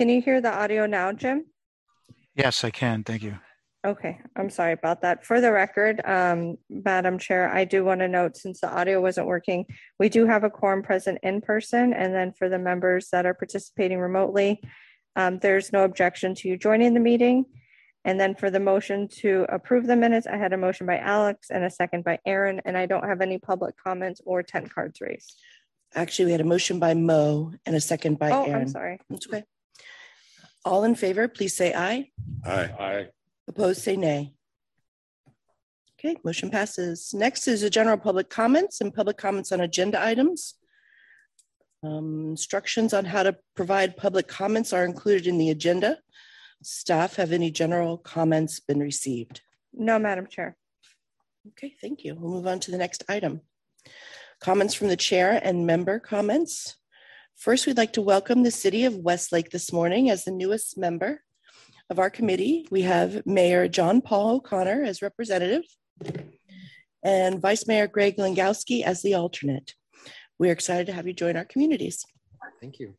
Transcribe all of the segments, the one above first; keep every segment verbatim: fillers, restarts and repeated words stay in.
Can you hear the audio now, Jim? Yes, I can. Thank you. Okay, I'm sorry about that. For the record, um, Madam Chair, I do want to note, since the audio wasn't working, we do have a quorum present in person, and then for the members that are participating remotely, um, there's no objection to you joining the meeting. And then for the motion to approve the minutes, I had a motion by Alex and a second by Aaron, and I don't have any public comments or ten cards raised. Actually, we had a motion by Mo and a second by Oh, Aaron. I'm sorry. That's okay. All in favor, please say aye. Aye. Aye. Opposed, say nay. Okay, motion passes. Next is the general public comments and public comments on agenda items. Um, instructions on how to provide public comments are included in the agenda. Staff, have any general comments been received? No, Madam Chair. Okay, thank you. We'll move on to the next item. Comments from the chair and member comments. First, we'd like to welcome the city of Westlake this morning as the newest member of our committee. We have Mayor John Paul O'Connor as representative and Vice Mayor Greg Langowski as the alternate. We're excited to have you join our communities. Thank you.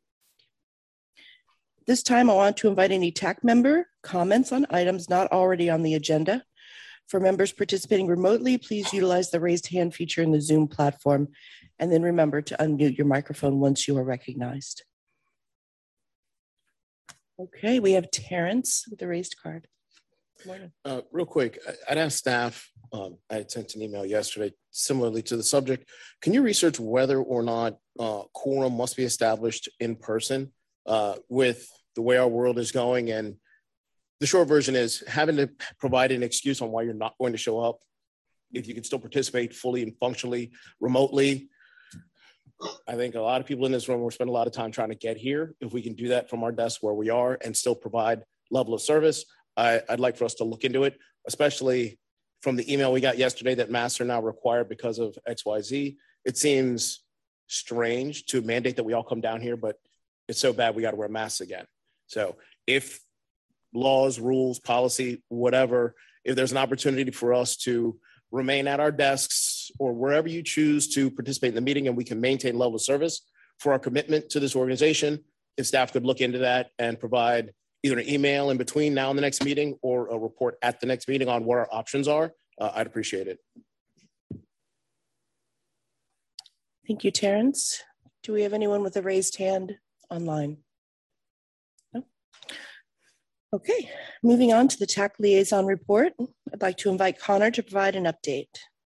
This time, I want to invite any T A C member comments on items not already on the agenda. For members participating remotely, please utilize the raised hand feature in the Zoom platform, and then remember to unmute your microphone once you are recognized. Okay, we have Terrence with the raised card. Good morning. Uh, real quick, I'd ask staff, um, I had sent an email yesterday similarly to the subject. Can you research whether or not uh, quorum must be established in person uh, with the way our world is going? And the short version is having to provide an excuse on why you're not going to show up, if you can still participate fully and functionally remotely. I think a lot of people in this room will spend a lot of time trying to get here. If we can do that from our desk where we are and still provide level of service, I, I'd like for us to look into it, especially from the email we got yesterday that masks are now required because of X Y Z. It seems strange to mandate that we all come down here, but it's so bad we got to wear masks again. So if laws, rules, policy, whatever, if there's an opportunity for us to remain at our desks or wherever you choose to participate in the meeting and we can maintain level of service for our commitment to this organization, if staff could look into that and provide either an email in between now and the next meeting or a report at the next meeting on what our options are, uh, I'd appreciate it. Thank you, Terrence. Do we have anyone with a raised hand online? No? Okay, moving on to the T A C liaison report. I'd like to invite Connor to provide an update.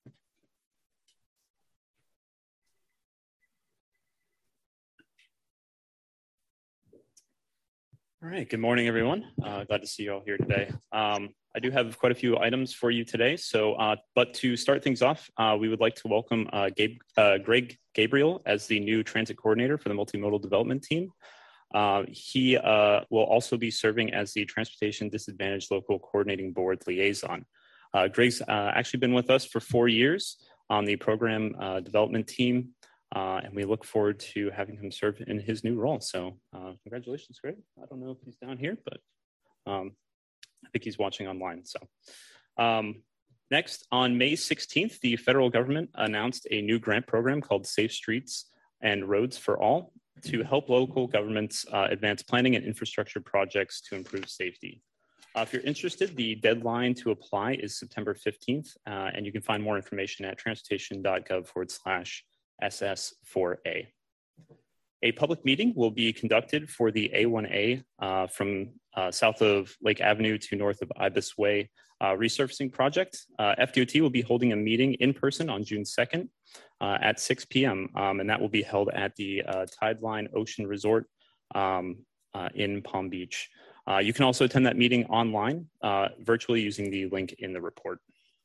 All right, good morning, everyone. Uh, glad to see you all here today. Um, I do have quite a few items for you today. So, uh, but to start things off, uh, we would like to welcome uh, Gabe, uh, Greg Gabriel as the new transit coordinator for the multimodal development team. Uh, he uh, will also be serving as the Transportation Disadvantaged Local Coordinating Board liaison. Uh, Greg's uh, actually been with us for four years on the program uh, development team, uh, and we look forward to having him serve in his new role. So uh, congratulations, Greg. I don't know if he's down here, but um, I think he's watching online. So um, next, on May sixteenth, the federal government announced a new grant program called Safe Streets and Roads for All to help local governments uh, advance planning and infrastructure projects to improve safety. Uh, if you're interested, the deadline to apply is September fifteenth, uh, and you can find more information at transportation.gov forward slash SS4A. A public meeting will be conducted for the A one A uh, from uh, south of Lake Avenue to north of Ibis Way uh, resurfacing project. Uh, F D O T will be holding a meeting in person on June second uh, at six p m Um, and that will be held at the uh, Tideline Ocean Resort um, uh, in Palm Beach. Uh, you can also attend that meeting online, uh, virtually using the link in the report.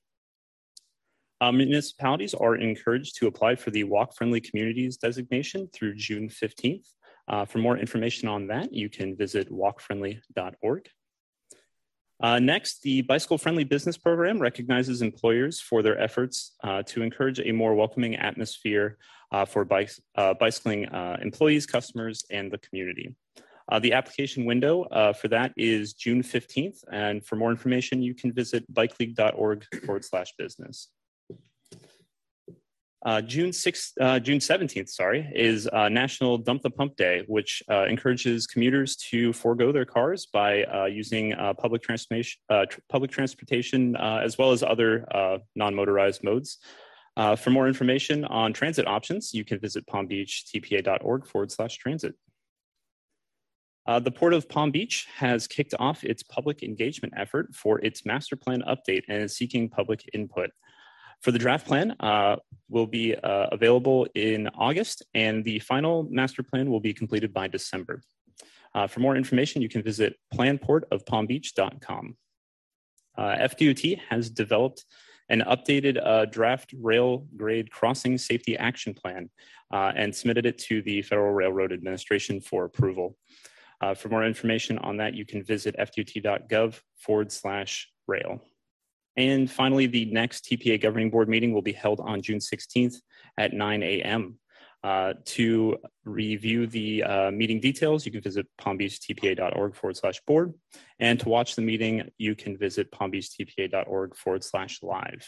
Uh, municipalities are encouraged to apply for the Walk Friendly Communities designation through June fifteenth. Uh, for more information on that, you can visit walk friendly dot org. Uh, next, the Bicycle Friendly Business Program recognizes employers for their efforts uh, to encourage a more welcoming atmosphere uh, for bike, uh, bicycling uh, employees, customers, and the community. Uh, the application window uh, for that is June fifteenth, and for more information, you can visit bike league dot org forward slash business. Uh, June sixth, uh, June seventeenth, sorry, is uh, National Dump the Pump Day, which uh, encourages commuters to forego their cars by uh, using uh, public transportation, uh, tr public transportation, uh, as well as other uh, non-motorized modes. Uh, for more information on transit options, you can visit palmbeachtpa.org forward slash transit. Uh, the Port of Palm Beach has kicked off its public engagement effort for its master plan update and is seeking public input. For the draft plan, uh, will be uh, available in August, and the final master plan will be completed by December. Uh, for more information, you can visit plan port of palm beach dot com. Uh, F D O T has developed an updated uh, draft rail grade crossing safety action plan uh, and submitted it to the Federal Railroad Administration for approval. Uh, for more information on that, you can visit f d o t dot gov forward slash rail. And finally, the next T P A Governing Board meeting will be held on June sixteenth at nine A M Uh, to review the uh, meeting details, you can visit palmbeachtpa.org forward slash board. And to watch the meeting, you can visit palmbeachtpa.org forward slash live.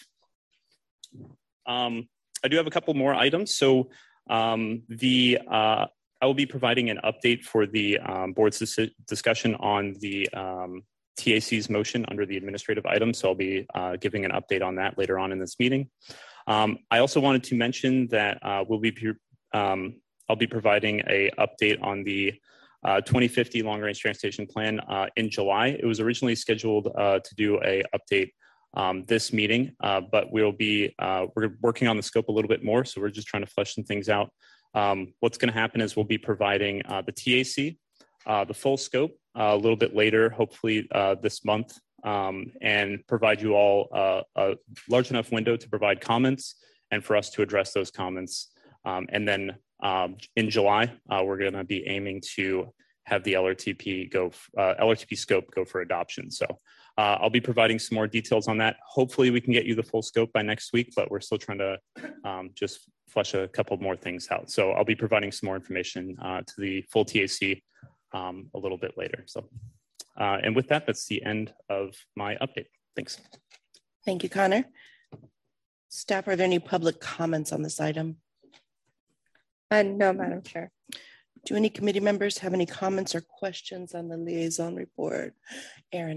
Um, I do have a couple more items. So um, the uh, I will be providing an update for the um, board's dis discussion on the um, T A C's motion under the administrative item. So I'll be uh, giving an update on that later on in this meeting. Um, I also wanted to mention that uh, we'll be, um, I'll be providing a update on the uh, twenty fifty Long Range Transportation Plan uh, in July. It was originally scheduled uh, to do a update um, this meeting, uh, but we'll be, uh, we're working on the scope a little bit more. So we're just trying to flesh some things out. Um, what's gonna happen is we'll be providing uh, the T A C, uh, the full scope, Uh, a little bit later, hopefully uh, this month, um, and provide you all uh, a large enough window to provide comments and for us to address those comments. Um, and then um, in July, uh, we're going to be aiming to have the L R T P go, uh, L R T P scope go for adoption. So uh, I'll be providing some more details on that. Hopefully we can get you the full scope by next week, but we're still trying to um, just flesh a couple more things out. So I'll be providing some more information uh, to the full T A C Um, a little bit later. So, uh, and with that, that's the end of my update. Thanks. Thank you, Connor. Staff, are there any public comments on this item? Uh, no, Madam Chair. Do any committee members have any comments or questions on the liaison report? Aaron.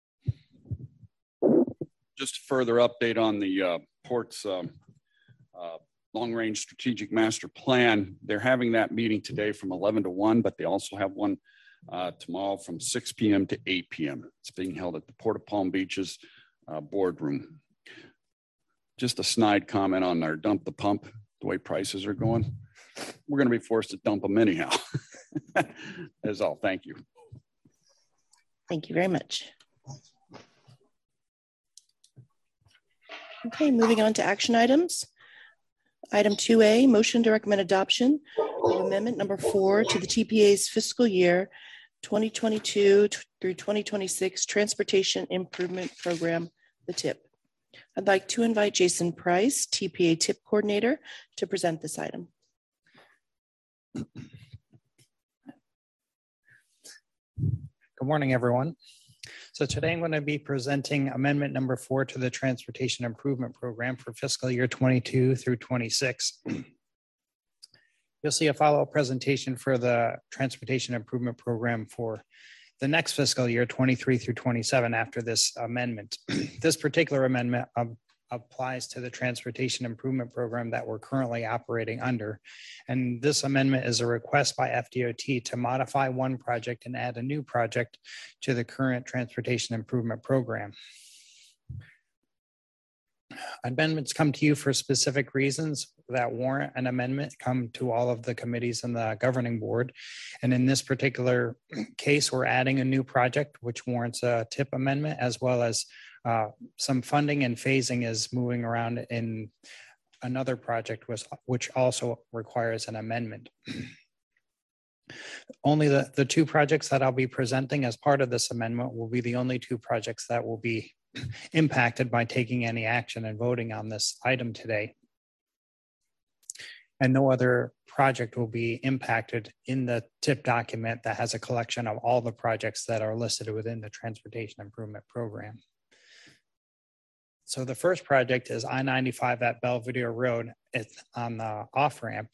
Just a further update on the uh, port's um, uh, long-range strategic master plan. They're having that meeting today from eleven to one, but they also have one uh, tomorrow from six P M to eight P M It's being held at the Port of Palm Beach's uh, boardroom. Just a snide comment on our dump the pump, the way prices are going. We're going to be forced to dump them anyhow. That's all. Thank you. Thank you very much. Okay, moving on to action items. Item two A, motion to recommend adoption of amendment number four to the T P A's fiscal year twenty twenty-two through twenty twenty-six Transportation Improvement Program, the T I P. I'd like to invite Jason Price, T P A T I P Coordinator, to present this item. Good morning, everyone. So today I'm going to be presenting amendment number four to the Transportation Improvement Program for fiscal year twenty-two through twenty-six. You'll see a follow-up presentation for the Transportation Improvement Program for the next fiscal year twenty-three through twenty-seven after this amendment. This particular amendment um, applies to the Transportation Improvement Program that we're currently operating under. And this amendment is a request by F D O T to modify one project and add a new project to the current Transportation Improvement Program. Amendments come to you for specific reasons that warrant an amendment, come to all of the committees and the governing board. And in this particular case, we're adding a new project, which warrants a T I P amendment, as well as uh, some funding and phasing is moving around in another project, was, which also requires an amendment. Only the, the two projects that I'll be presenting as part of this amendment will be the only two projects that will be impacted by taking any action and voting on this item today. And no other project will be impacted in the T I P document that has a collection of all the projects that are listed within the Transportation Improvement Program. so the first project is I ninety-five at Belvedere Road. It's on the off-ramp.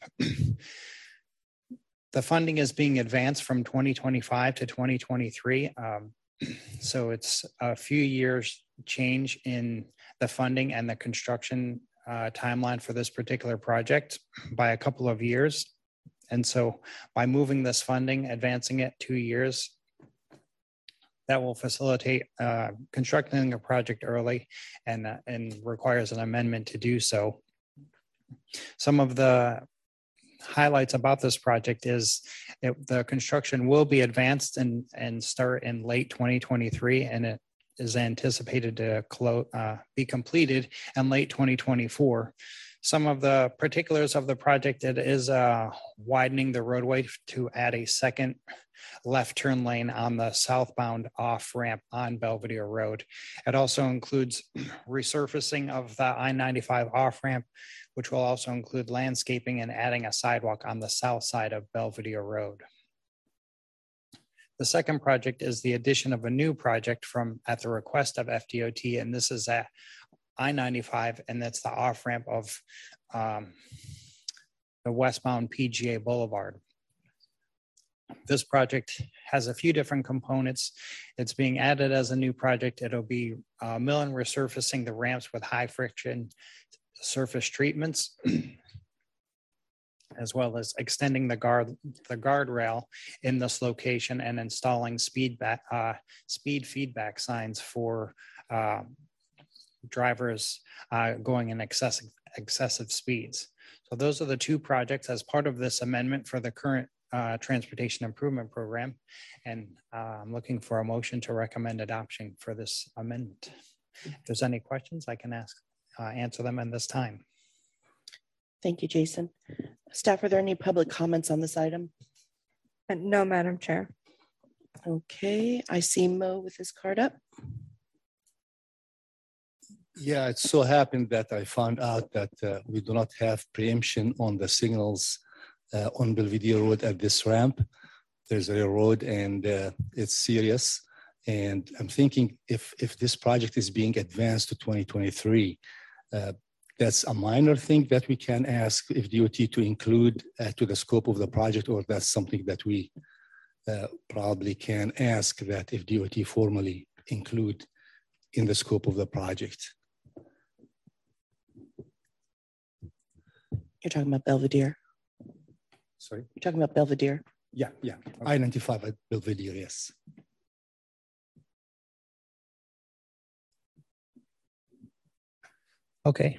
The funding is being advanced from twenty twenty-five to twenty twenty-three. Um, so it's a few years change in the funding and the construction uh, timeline for this particular project by a couple of years. And so by moving this funding, advancing it two years, that will facilitate uh, constructing a project early and, uh, and requires an amendment to do so. Some of the highlights about this project is it, the construction will be advanced and, and start in late twenty twenty-three, and it is anticipated to close, uh, be completed in late twenty twenty-four. Some of the particulars of the project, it is uh, widening the roadway to add a second left turn lane on the southbound off ramp on Belvedere Road. It also includes resurfacing of the I ninety-five off ramp, which will also include landscaping and adding a sidewalk on the south side of Belvedere Road. The second project is the addition of a new project from at the request of F D O T, and this is at I ninety-five, and that's the off ramp of um, the westbound P G A Boulevard. This project has a few different components. It's being added as a new project. It'll be uh, mill and resurfacing the ramps with high friction surface treatments, as well as extending the guard the guardrail in this location and installing speed back uh, speed feedback signs for uh, drivers uh, going in excessive excessive speeds. So those are the two projects as part of this amendment for the current uh, transportation improvement program. And uh, I'm looking for a motion to recommend adoption for this amendment. If there's any questions, I can ask, uh, answer them in this time. Thank you, Jason. Staff, are there any public comments on this item? Uh, No, Madam Chair. Okay, I see Mo with his card up. Yeah, it so happened that I found out that uh, we do not have preemption on the signals uh, on Belvedere Road at this ramp. There's a road and uh, it's serious. And I'm thinking if, if this project is being advanced to twenty twenty-three, uh, that's a minor thing that we can ask if D O T to include uh, to the scope of the project, or that's something that we uh, probably can ask that if D O T formally include in the scope of the project. You're talking about Belvedere. Sorry? You're talking about Belvedere. Yeah, yeah. I ninety-five at Belvedere, yes. Okay.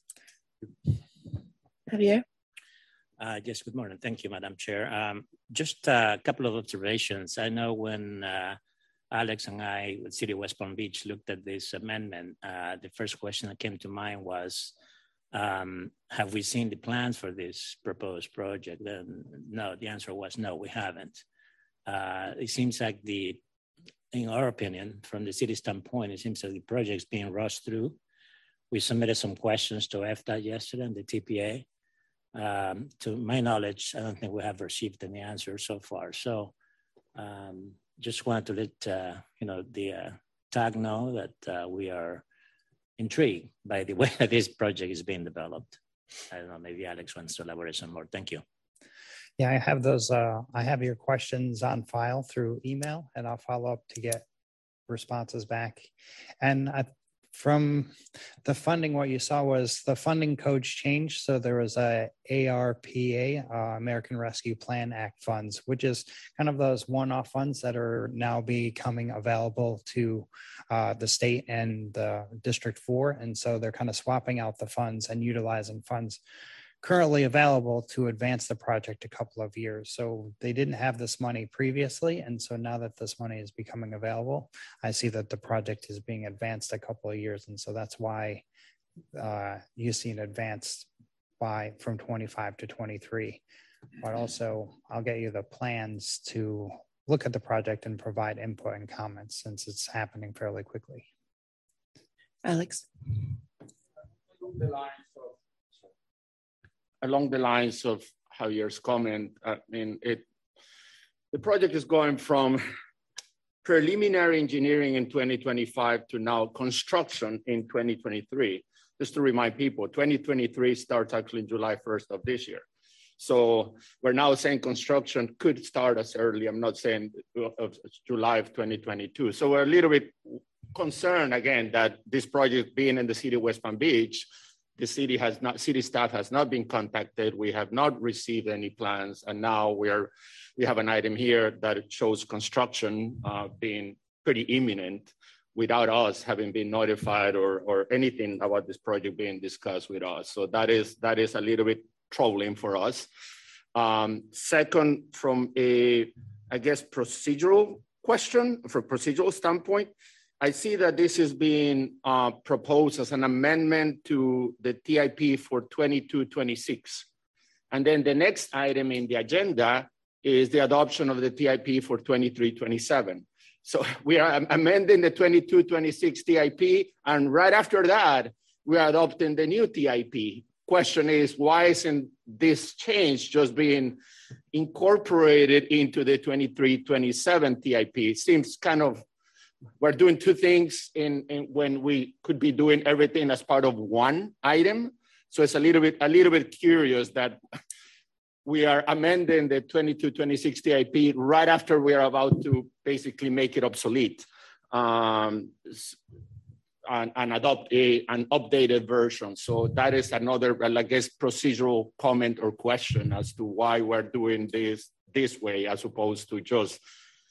Javier? Uh, yes, good morning. Thank you, Madam Chair. Um, just a couple of observations. I know when uh, Alex and I with City of West Palm Beach looked at this amendment, uh, the first question that came to mind was, um, have we seen the plans for this proposed project? And no, the answer was no, we haven't. Uh, it seems like the, in our opinion, from the city standpoint, it seems like the project's being rushed through. We submitted some questions to F D O T yesterday and the T P A. Um, to my knowledge, I don't think we have received any answers so far. So um, just wanted to let uh, you know the uh, T A G know that uh, we are intrigued by the way that this project is being developed. I don't know, maybe Alex wants to elaborate some more. Thank you. Yeah, I have those. Uh, I have your questions on file through email, and I'll follow up to get responses back. And I, from the funding, what you saw was the funding codes changed. So there was a A R P A, uh, American Rescue Plan Act funds, which is kind of those one-off funds that are now becoming available to uh, the state and the District four. And so they're kind of swapping out the funds and utilizing funds currently available to advance the project a couple of years. So they didn't have this money previously. And so now that this money is becoming available, I see that the project is being advanced a couple of years. And so that's why uh, you see it advanced by from twenty-five to twenty-three. But also I'll get you the plans to look at the project and provide input and comments since it's happening fairly quickly. Alex? Along the lines of Javier's comment, I mean, it the project is going from preliminary engineering in twenty twenty-five to now construction in twenty twenty-three. Just to remind people, twenty twenty-three starts actually July first of this year. So we're now saying construction could start as early, I'm not saying of July of twenty twenty-two. So we're a little bit concerned again that this project being in the city of West Palm Beach, the city has not, city staff has not been contacted. We have not received any plans. And now we are, we have an item here that shows construction uh, being pretty imminent without us having been notified or, or anything about this project being discussed with us. So that is, that is a little bit troubling for us. Um, second, from a, I guess, procedural question, from procedural standpoint, I see that this is being uh, proposed as an amendment to the T I P for twenty-two twenty-six. And then the next item in the agenda is the adoption of the T I P for twenty-three twenty-seven. So we are amending the twenty-two twenty-six T I P, and right after that, we are adopting the new T I P. Question is, why isn't this change just being incorporated into the twenty-three twenty-seven T I P? It seems kind of, we're doing two things in, in when we could be doing everything as part of one item. So it's a little bit, a little bit curious that we are amending the twenty-two twenty-six T I P right after we are about to basically make it obsolete um, and, and adopt a, an updated version. So that is another, I guess, procedural comment or question as to why we're doing this this way as opposed to just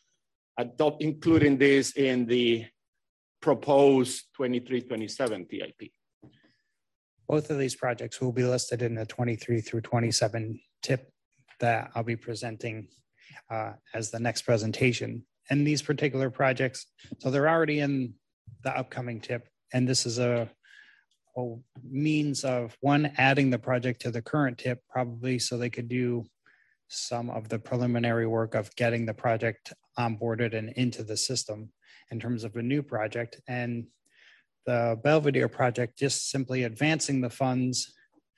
adopt, including this in the proposed twenty-three twenty-seven T I P. Both of these projects will be listed in the twenty-three through twenty-seven tip that I'll be presenting uh, as the next presentation. And these particular projects, so they're already in the upcoming tip. And this is a, a means of one, adding the project to the current tip, probably so they could do some of the preliminary work of getting the project onboarded and into the system in terms of a new project. And the Belvedere project, just simply advancing the funds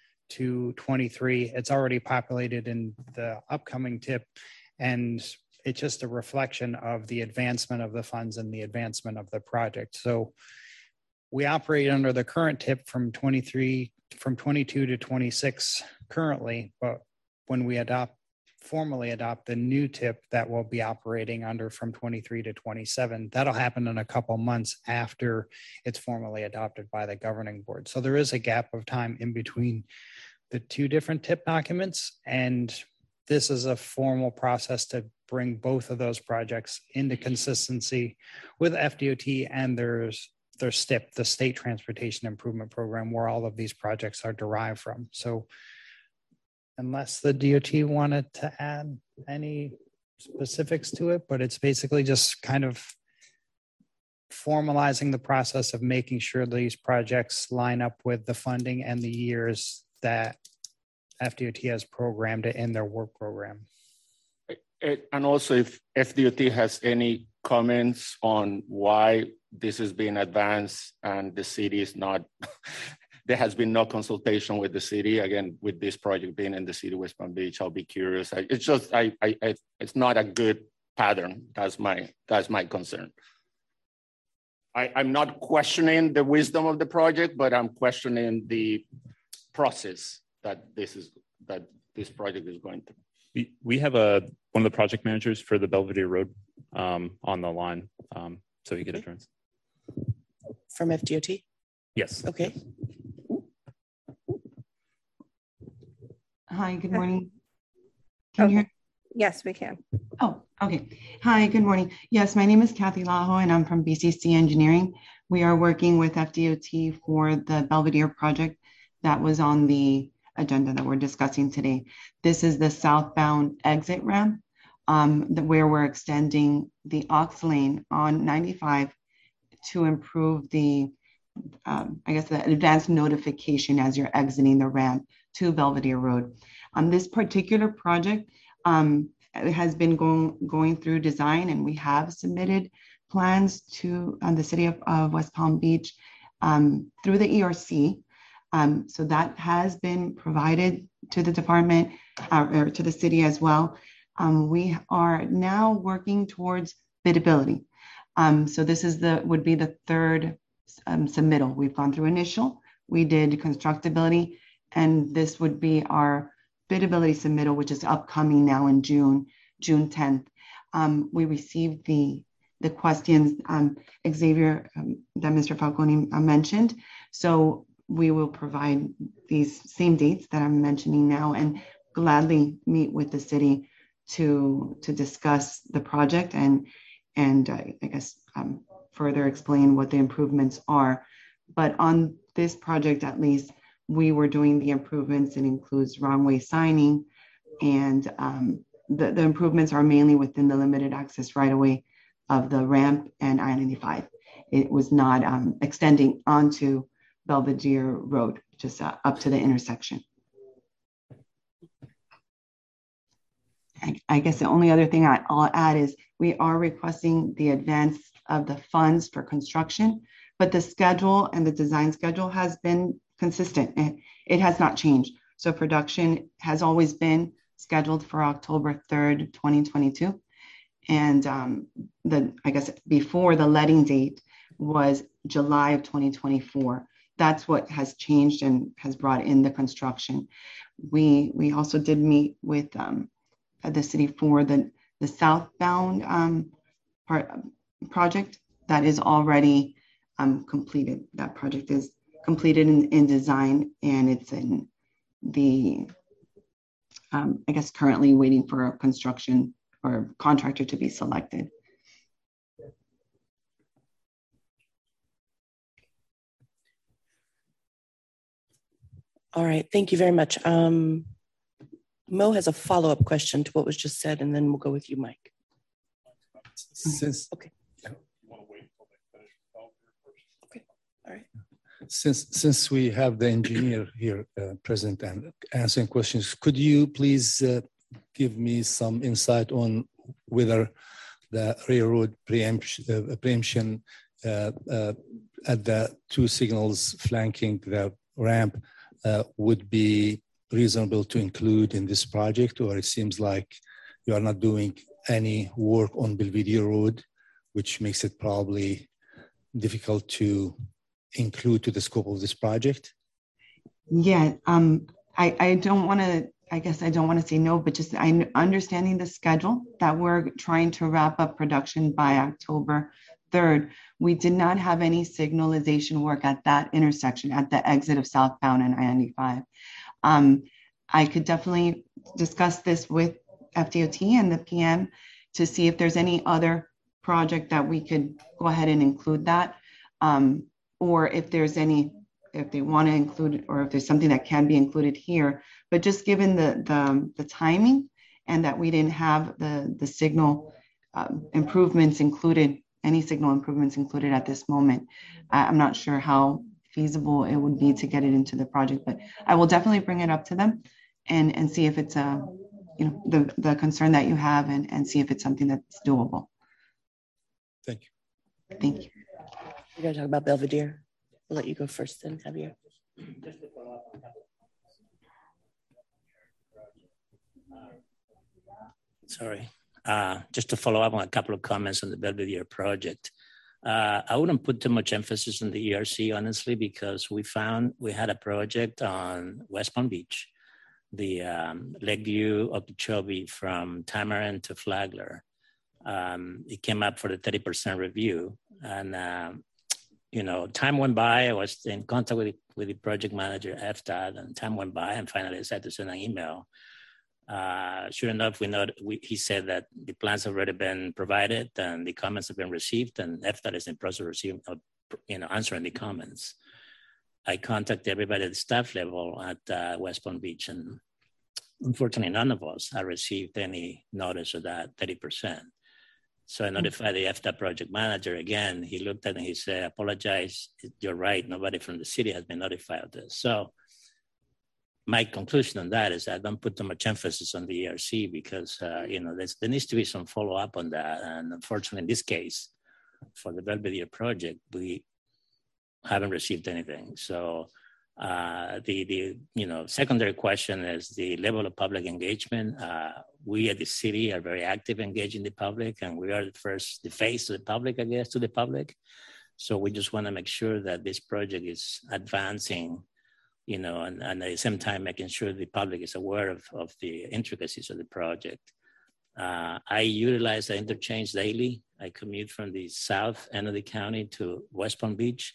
to twenty-three. It's already populated in the upcoming tip, and it's just a reflection of the advancement of the funds and the advancement of the project. So we operate under the current tip from twenty-three, from twenty-two to twenty-six currently, but when we adopt, formally adopt the new tip that will be operating under from twenty-three to twenty-seven, that'll happen in a couple months after it's formally adopted by the governing board. So there is a gap of time in between the two different tip documents, and this is a formal process to bring both of those projects into consistency with F D O T and there's their S T I P, the State Transportation Improvement Program, where all of these projects are derived from. So unless the D O T wanted to add any specifics to it, but it's basically just kind of formalizing the process of making sure these projects line up with the funding and the years that F D O T has programmed it in their work program. And also if F D O T has any comments on why this is being advanced and the city is not, there has been no consultation with the city, again, with this project being in the city of West Palm Beach, I'll be curious. I, it's just, I, I, I, it's not a good pattern. That's my, that's my concern. I, I'm not questioning the wisdom of the project, but I'm questioning the process that this is, that this project is going through. We, we have a, one of the project managers for the Belvedere Road um, on the line, um, so he could address. From F D O T? Yes. Okay. Hi, good morning. Can you hear? Yes, we can. Oh, okay. Hi, good morning. Yes, my name is Kathy Lajo and I'm from B C C Engineering. We are working with F D O T for the Belvedere project that was on the agenda that we're discussing today. This is the southbound exit ramp um, where we're extending the aux lane on ninety-five to improve the, um, I guess, the advanced notification as you're exiting the ramp to Belvedere Road. On this particular project, um, it has been going, going through design, and we have submitted plans to um, the city of, of West Palm Beach um, through the E R C. Um, so that has been provided to the department uh, or to the city as well. Um, we are now working towards biddability. Um, so this is the would be the third um, submittal. We've gone through initial, we did constructability, and this would be our biddability submittal, which is upcoming now in June, June tenth. Um, we received the the questions, um, Xavier, um, that Mister Falcone uh, mentioned. So we will provide these same dates that I'm mentioning now and gladly meet with the city to, to discuss the project and, and uh, I guess um, further explain what the improvements are. But on this project, at least, we were doing the improvements. It includes wrong-way signing, and um, the, the improvements are mainly within the limited access right-of-way of the ramp and I ninety-five. It was not um, extending onto Belvedere Road, just uh, up to the intersection. I, I guess the only other thing I, I'll add is we are requesting the advance of the funds for construction, but the schedule and the design schedule has been consistent. It, it has not changed. So production has always been scheduled for October third, twenty twenty-two. And um, the, I guess before the letting date was July of twenty twenty-four. That's what has changed and has brought in the construction. We we also did meet with um, the city for the, the southbound um, part, project that is already um, completed. That project is completed in, in design, and it's in the, um, I guess, currently waiting for a construction or contractor to be selected. All right, thank you very much. Um, Mo has a follow-up question to what was just said, and then we'll go with you, Mike. Since, okay. Okay, all right. Since, since we have the engineer here uh, present and answering questions, could you please uh, give me some insight on whether the railroad preemption, uh, preemption uh, uh, at the two signals flanking the ramp uh, would be reasonable to include in this project, or it seems like you are not doing any work on Belvedere Road, which makes it probably difficult to include to the scope of this project? Yeah, um, I, I don't want to, I guess I don't want to say no, but just I understanding the schedule that we're trying to wrap up production by October third. We did not have any signalization work at that intersection at the exit of southbound and I ninety-five. Um, I could definitely discuss this with F D O T and the P M to see if there's any other project that we could go ahead and include that. Um, or if there's any, if they want to include, or if there's something that can be included here. But just given the the, the timing and that we didn't have the, the signal um, improvements included, any signal improvements included at this moment, I, I'm not sure how feasible it would be to get it into the project, but I will definitely bring it up to them and, and see if it's a, you know, the, the concern that you have and, and see if it's something that's doable. Thank you. Thank you. We're going to talk about Belvedere. I'll let you go first then, Javier. Sorry. Uh, just to follow up on a couple of comments on the Belvedere project. Uh, I wouldn't put too much emphasis on the E R C, honestly, because we found we had a project on West Palm Beach, the um, Lakeview Okeechobee from Tamarind to Flagler. Um, it came up for the thirty percent review. And, um, you know, time went by. I was in contact with the, with the project manager, F D O T, and time went by. And finally, I decided to send an email. Uh, sure enough, we know we, he said that the plans have already been provided and the comments have been received, and F D O T is in the process of receiving, uh, you know, answering the comments. I contacted everybody at the staff level at uh, West Palm Beach, and unfortunately, none of us have received any notice of that thirty percent. So I notified the F D O T project manager again. He looked at it and he said, apologize, you're right. Nobody from the city has been notified of this. So my conclusion on that is I don't put too much emphasis on the E R C because, uh, you know, there needs to be some follow-up on that. And unfortunately, in this case, for the Belvedere project, we haven't received anything. So Uh, the, the you know secondary question is the level of public engagement. Uh, we at the city are very active engaging the public, and we are the first, the face of the public, I guess, to the public. So we just want to make sure that this project is advancing, you know, and, and at the same time making sure the public is aware of, of the intricacies of the project. Uh, I utilize the interchange daily. I commute from the south end of the county to West Palm Beach.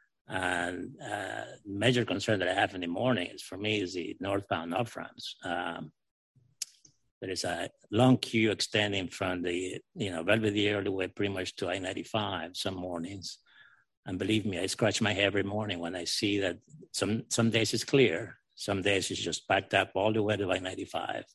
And uh, major concern that I have in the morning is for me is the northbound off ramps. Um, there is a long queue extending from the you know Belvedere all the way pretty much to I ninety-five some mornings. And believe me, I scratch my head every morning when I see that some some days it's clear, some days it's just backed up all the way to I ninety-five.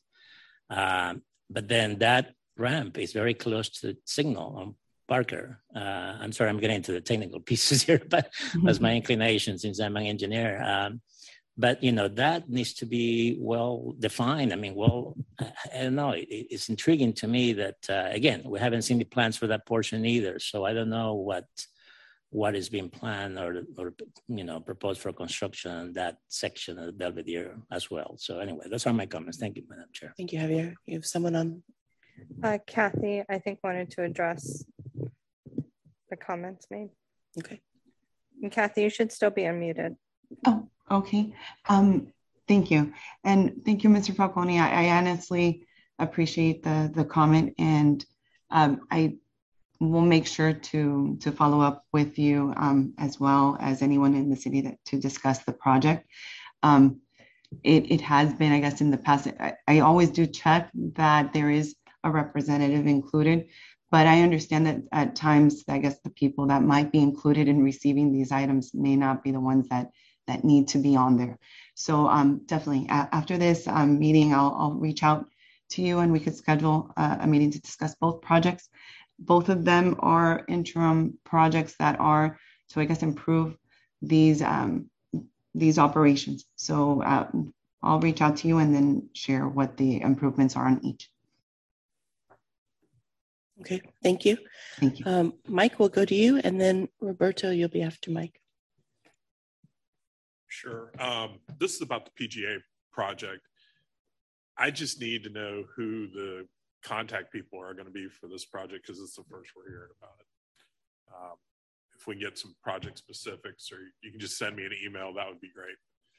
Um, but then that ramp is very close to the signal on Parker. Uh, I'm sorry, I'm getting into the technical pieces here, but mm-hmm. that's my inclination since I'm an engineer. Um, but, you know, that needs to be well defined. I mean, well, I, I don't know. It, it's intriguing to me that, uh, again, we haven't seen the plans for that portion either. So I don't know what what is being planned or, or you know, proposed for construction in that section of the Belvedere as well. So anyway, those are my comments. Thank you, Madam Chair. Thank you, Javier. You have someone on? Uh, Kathy, I think wanted to address the comments made. Okay. And Kathy, you should still be unmuted. Oh, okay. Um, thank you. And thank you, Mister Falcone. I, I honestly appreciate the, the comment, and um, I will make sure to, to follow up with you um, as well as anyone in the city that, to discuss the project. Um, it, it has been, I guess, in the past, I, I always do check that there is a representative included, but I understand that at times, I guess the people that might be included in receiving these items may not be the ones that that need to be on there. So um, definitely a- after this um, meeting, I'll, I'll reach out to you and we could schedule uh, a meeting to discuss both projects. Both of them are interim projects that are, so I guess, improve these um, these operations. So uh, I'll reach out to you and then share what the improvements are on each. Okay, thank you. Thank you. Um, Mike, we'll go to you, and then Roberto, you'll be after Mike. Sure. Um, this is about the P G A project. I just need to know who the contact people are going to be for this project, because it's the first we're hearing about it. Um, if we can get some project specifics, or you can just send me an email, that would be great.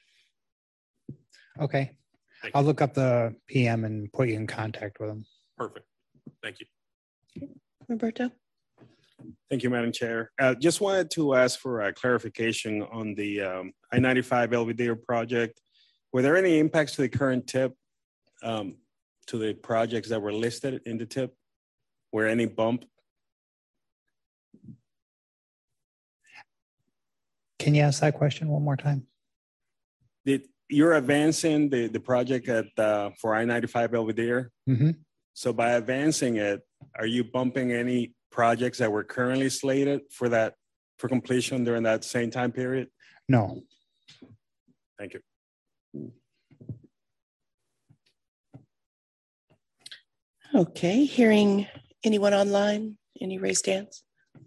Okay. Thank I'll you. look up the P M and put you in contact with them. Perfect. Thank you. Roberto? Thank you, Madam Chair. Uh, just wanted to ask for a clarification on the um, I ninety-five Belvedere project. Were there any impacts to the current tip, um, to the projects that were listed in the tip? Were any bump? Can you ask that question one more time? Did you're advancing the, the project at uh, for I ninety-five Belvedere? Mm-hmm. So by advancing it, are you bumping any projects that were currently slated for that for completion during that same time period? No. Thank you. Okay, hearing anyone online? Any raised hands?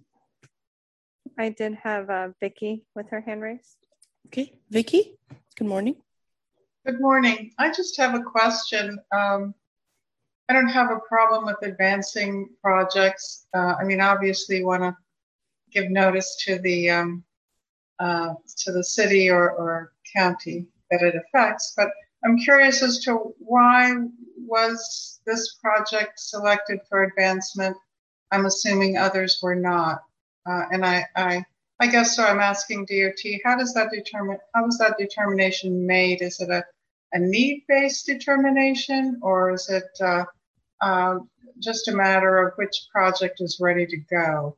I did have uh, Vicky with her hand raised. Okay, Vicky, good morning. Good morning. I just have a question. Um, I don't have a problem with advancing projects. Uh, I mean, obviously, you want to give notice to the um, uh, to the city or, or county that it affects. But I'm curious as to why was this project selected for advancement? I'm assuming others were not, uh, and I, I I guess so. I'm asking D O T. How does that determine? How is that determination made? Is it a a need-based determination, or is it uh, uh, just a matter of which project is ready to go?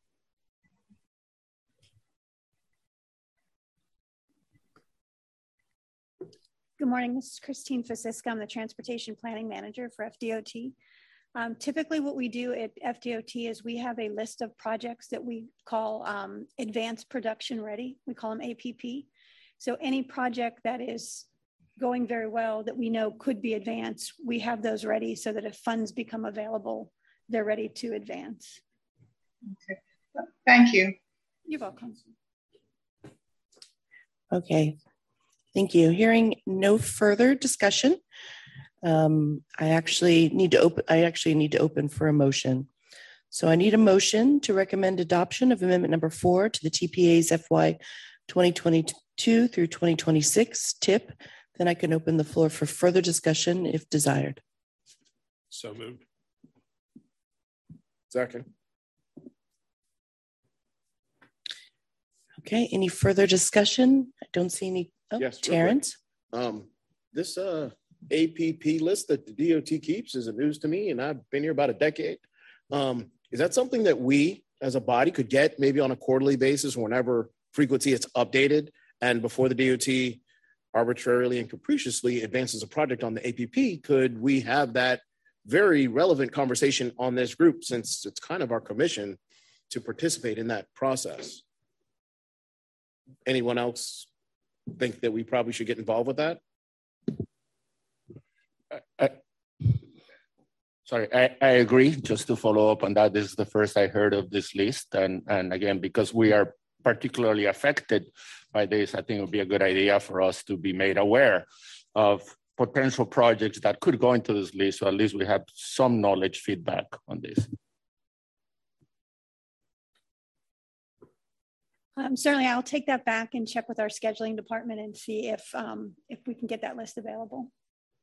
Good morning, this is Christine Francisco. I'm the Transportation Planning Manager for F D O T. Um, typically what we do at F D O T is we have a list of projects that we call um, Advanced Production Ready. We call them A P P. So any project that is going very well that we know could be advanced, we have those ready so that if funds become available, they're ready to advance. Okay, thank you. You're welcome. Okay, Thank you. Hearing no further discussion, um, I actually need to open, I actually need to open for a motion. So I need a motion to recommend adoption of amendment number four to the T P A's F Y twenty twenty-two through twenty twenty-six T I P. Then I can open the floor for further discussion if desired. So moved. Second. Okay, any further discussion? I don't see any. Oh, Yes, real quick. Terrence. Um, this uh, A P P list that the D O T keeps is a news to me, and I've been here about a decade. Um, is that something that we as a body could get maybe on a quarterly basis, whenever frequency it's updated, and before the D O T arbitrarily and capriciously advances a project on the A P P, could we have that very relevant conversation on this group, since it's kind of our commission to participate in that process? Anyone else think that we probably should get involved with that? I, sorry, I, I agree. Just to follow up on that, this is the first I heard of this list. And, and again, because we are particularly affected by this, I think it would be a good idea for us to be made aware of potential projects that could go into this list, so at least we have some knowledge feedback on this. Um, certainly, I'll take that back and check with our scheduling department and see if um, if we can get that list available.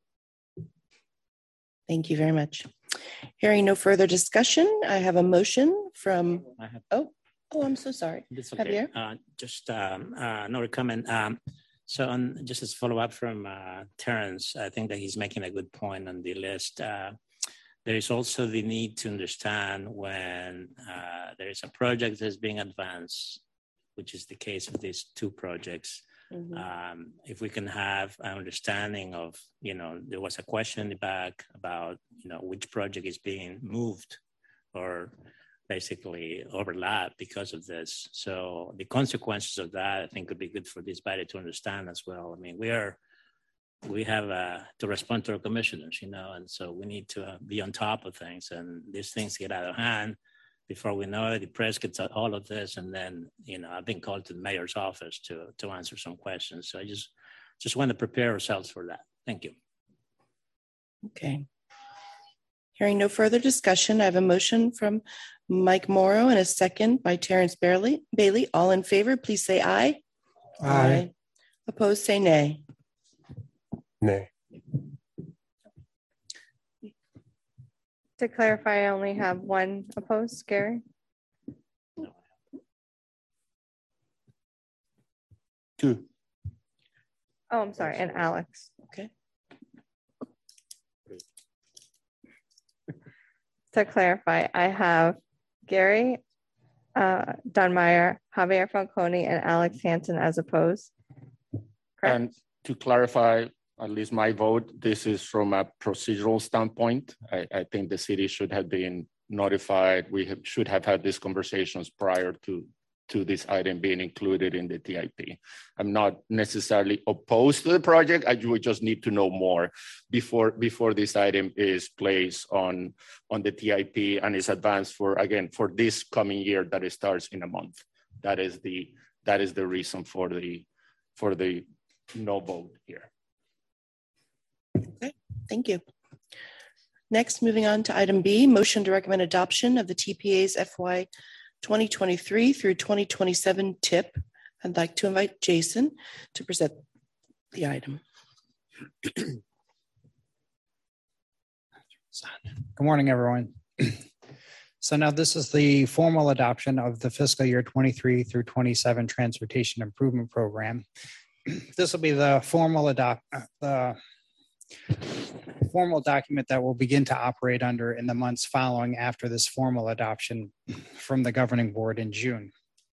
Thank you very much. Hearing no further discussion, I have a motion from, I have, oh, oh, I'm so sorry. It's okay. Javier? Uh, just um, uh, another comment. Um, so on, just as follow up from uh, Terrence, I think that he's making a good point on the list. Uh, there is also the need to understand when uh, there is a project that's being advanced, which is the case of these two projects. Mm-hmm. Um, if we can have an understanding of, you know, there was a question in the back about, you know, which project is being moved or basically overlap because of this. So the consequences of that, I think, could be good for this body to understand as well. I mean, we are, we have uh, to respond to our commissioners, you know, and so we need to uh, be on top of things, and these things get out of hand. Before we know it, the press gets all of this, and then, you know, I've been called to the mayor's office to to answer some questions. So I just just want to prepare ourselves for that. Thank you. Okay. Hearing no further discussion, I have a motion from Mike Morrow and a second by Terrence Bailey. Bailey, all in favor, please say aye. Aye. Aye. Opposed, say nay. Nay. To clarify, I only have one opposed. Gary? Two. Oh, I'm sorry, and Alex. Okay. To clarify, I have Gary uh, Dunmeyer, Javier Falcone, and Alex Hansen as opposed. Correct? And to clarify, at least my vote, this is from a procedural standpoint. I, I think the city should have been notified. We have, should have had these conversations prior to, to this item being included in the T I P. I'm not necessarily opposed to the project. I would just need to know more before, before this item is placed on, on the T I P and is advanced for, again, for this coming year that it starts in a month. That is the, that is the reason for the, for the no vote here. Okay, thank you. Next, moving on to item B, motion to recommend adoption of the T P A's F Y twenty twenty-three through twenty twenty-seven T I P. I'd like to invite Jason to present the item. Good morning, everyone. So now this is the formal adoption of the fiscal year twenty-three through twenty-seven Transportation Improvement Program. This will be the formal adopt the formal document that will begin to operate under in the months following after this formal adoption from the governing board in June.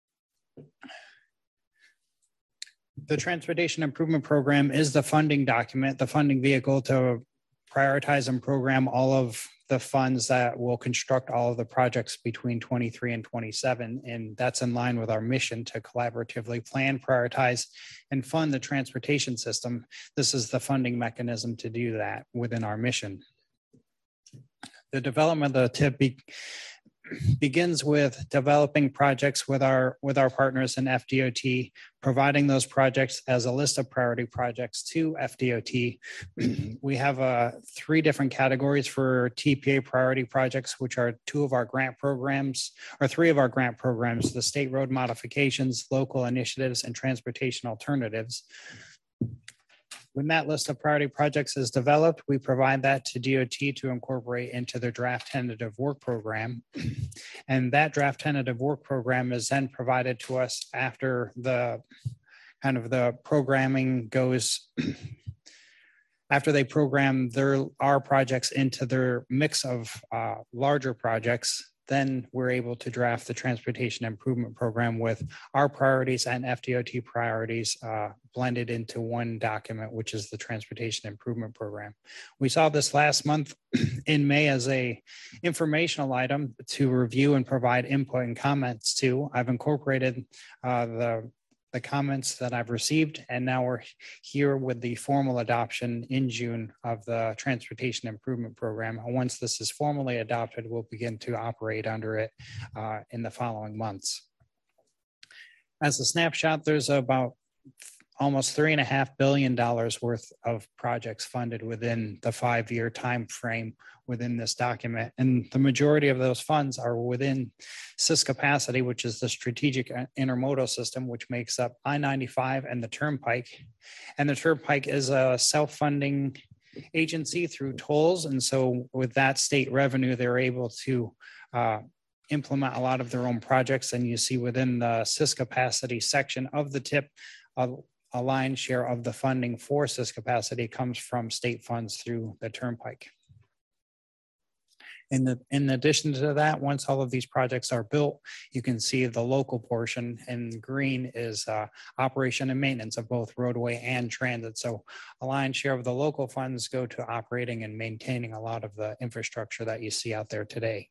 The Transportation Improvement Program is the funding document, the funding vehicle to prioritize and program all of the funds that will construct all of the projects between twenty-three and twenty-seven. And that's in line with our mission to collaboratively plan, prioritize, and fund the transportation system. This is the funding mechanism to do that within our mission. The development of the T I P begins with developing projects with our with our partners in F D O T, providing those projects as a list of priority projects to F D O T. We have uh, three different categories for T P A priority projects, which are two of our grant programs, or three of our grant programs: the state road modifications, local initiatives, and transportation alternatives. When that list of priority projects is developed, we provide that to D O T to incorporate into their draft tentative work program. And that draft tentative work program is then provided to us after the kind of the programming goes, after they program their our projects into their mix of uh, larger projects. Then we're able to draft the transportation improvement program with our priorities and F D O T priorities uh, blended into one document, which is the transportation improvement program. We saw this last month in May as a informational item to review and provide input and comments to. I've incorporated uh, the the comments that I've received, and now we're here with the formal adoption in June of the Transportation Improvement Program. And once this is formally adopted, we'll begin to operate under it uh, in the following months. As a snapshot, there's about almost three and a half billion dollars worth of projects funded within the five-year time frame within this document. And the majority of those funds are within S I S capacity, which is the strategic intermodal system, which makes up I ninety-five and the Turnpike. And the Turnpike is a self-funding agency through tolls. And so with that state revenue, they're able to uh, implement a lot of their own projects. And you see within the S I S capacity section of the tip, uh, a lion's share of the funding for S I S capacity comes from state funds through the Turnpike. In, the, in addition to that, once all of these projects are built, you can see the local portion in green is uh, operation and maintenance of both roadway and transit. So a lion's share of the local funds go to operating and maintaining a lot of the infrastructure that you see out there today.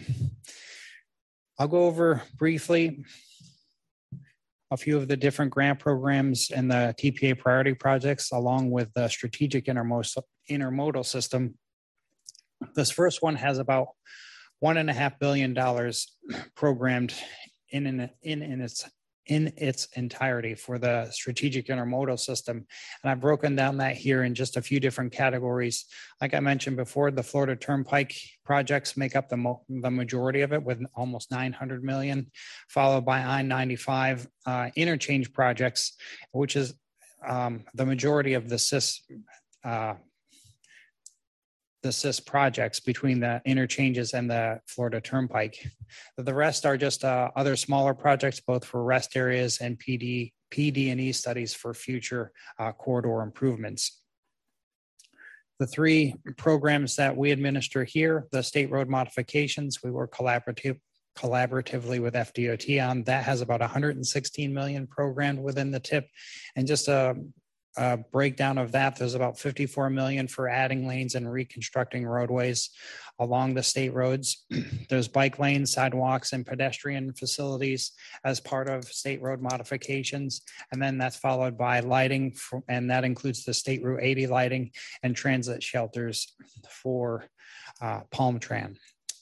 I'll go over briefly a few of the different grant programs and the T P A priority projects, along with the strategic intermodal, intermodal system. This first one has about one and a half billion dollars programmed in, in, in, in its in its entirety for the strategic intermodal system. And I've broken down that here in just a few different categories. Like I mentioned before, the Florida Turnpike projects make up the, mo the majority of it with almost nine hundred million, followed by I ninety-five uh, interchange projects, which is um, the majority of the S I S uh, the S I S projects between the interchanges and the Florida Turnpike. The rest are just uh, other smaller projects, both for rest areas and P D, P D and E studies for future uh, corridor improvements. The three programs that we administer here, the state road modifications, we work collaborative, collaboratively with F D O T on. That has about one hundred sixteen million programmed within the tip. And just a Uh, breakdown of that, there's about fifty-four million for adding lanes and reconstructing roadways along the state roads. There's bike lanes, sidewalks, and pedestrian facilities as part of state road modifications. And then that's followed by lighting, for, and that includes the State Route eighty lighting and transit shelters for uh, Palm Tran.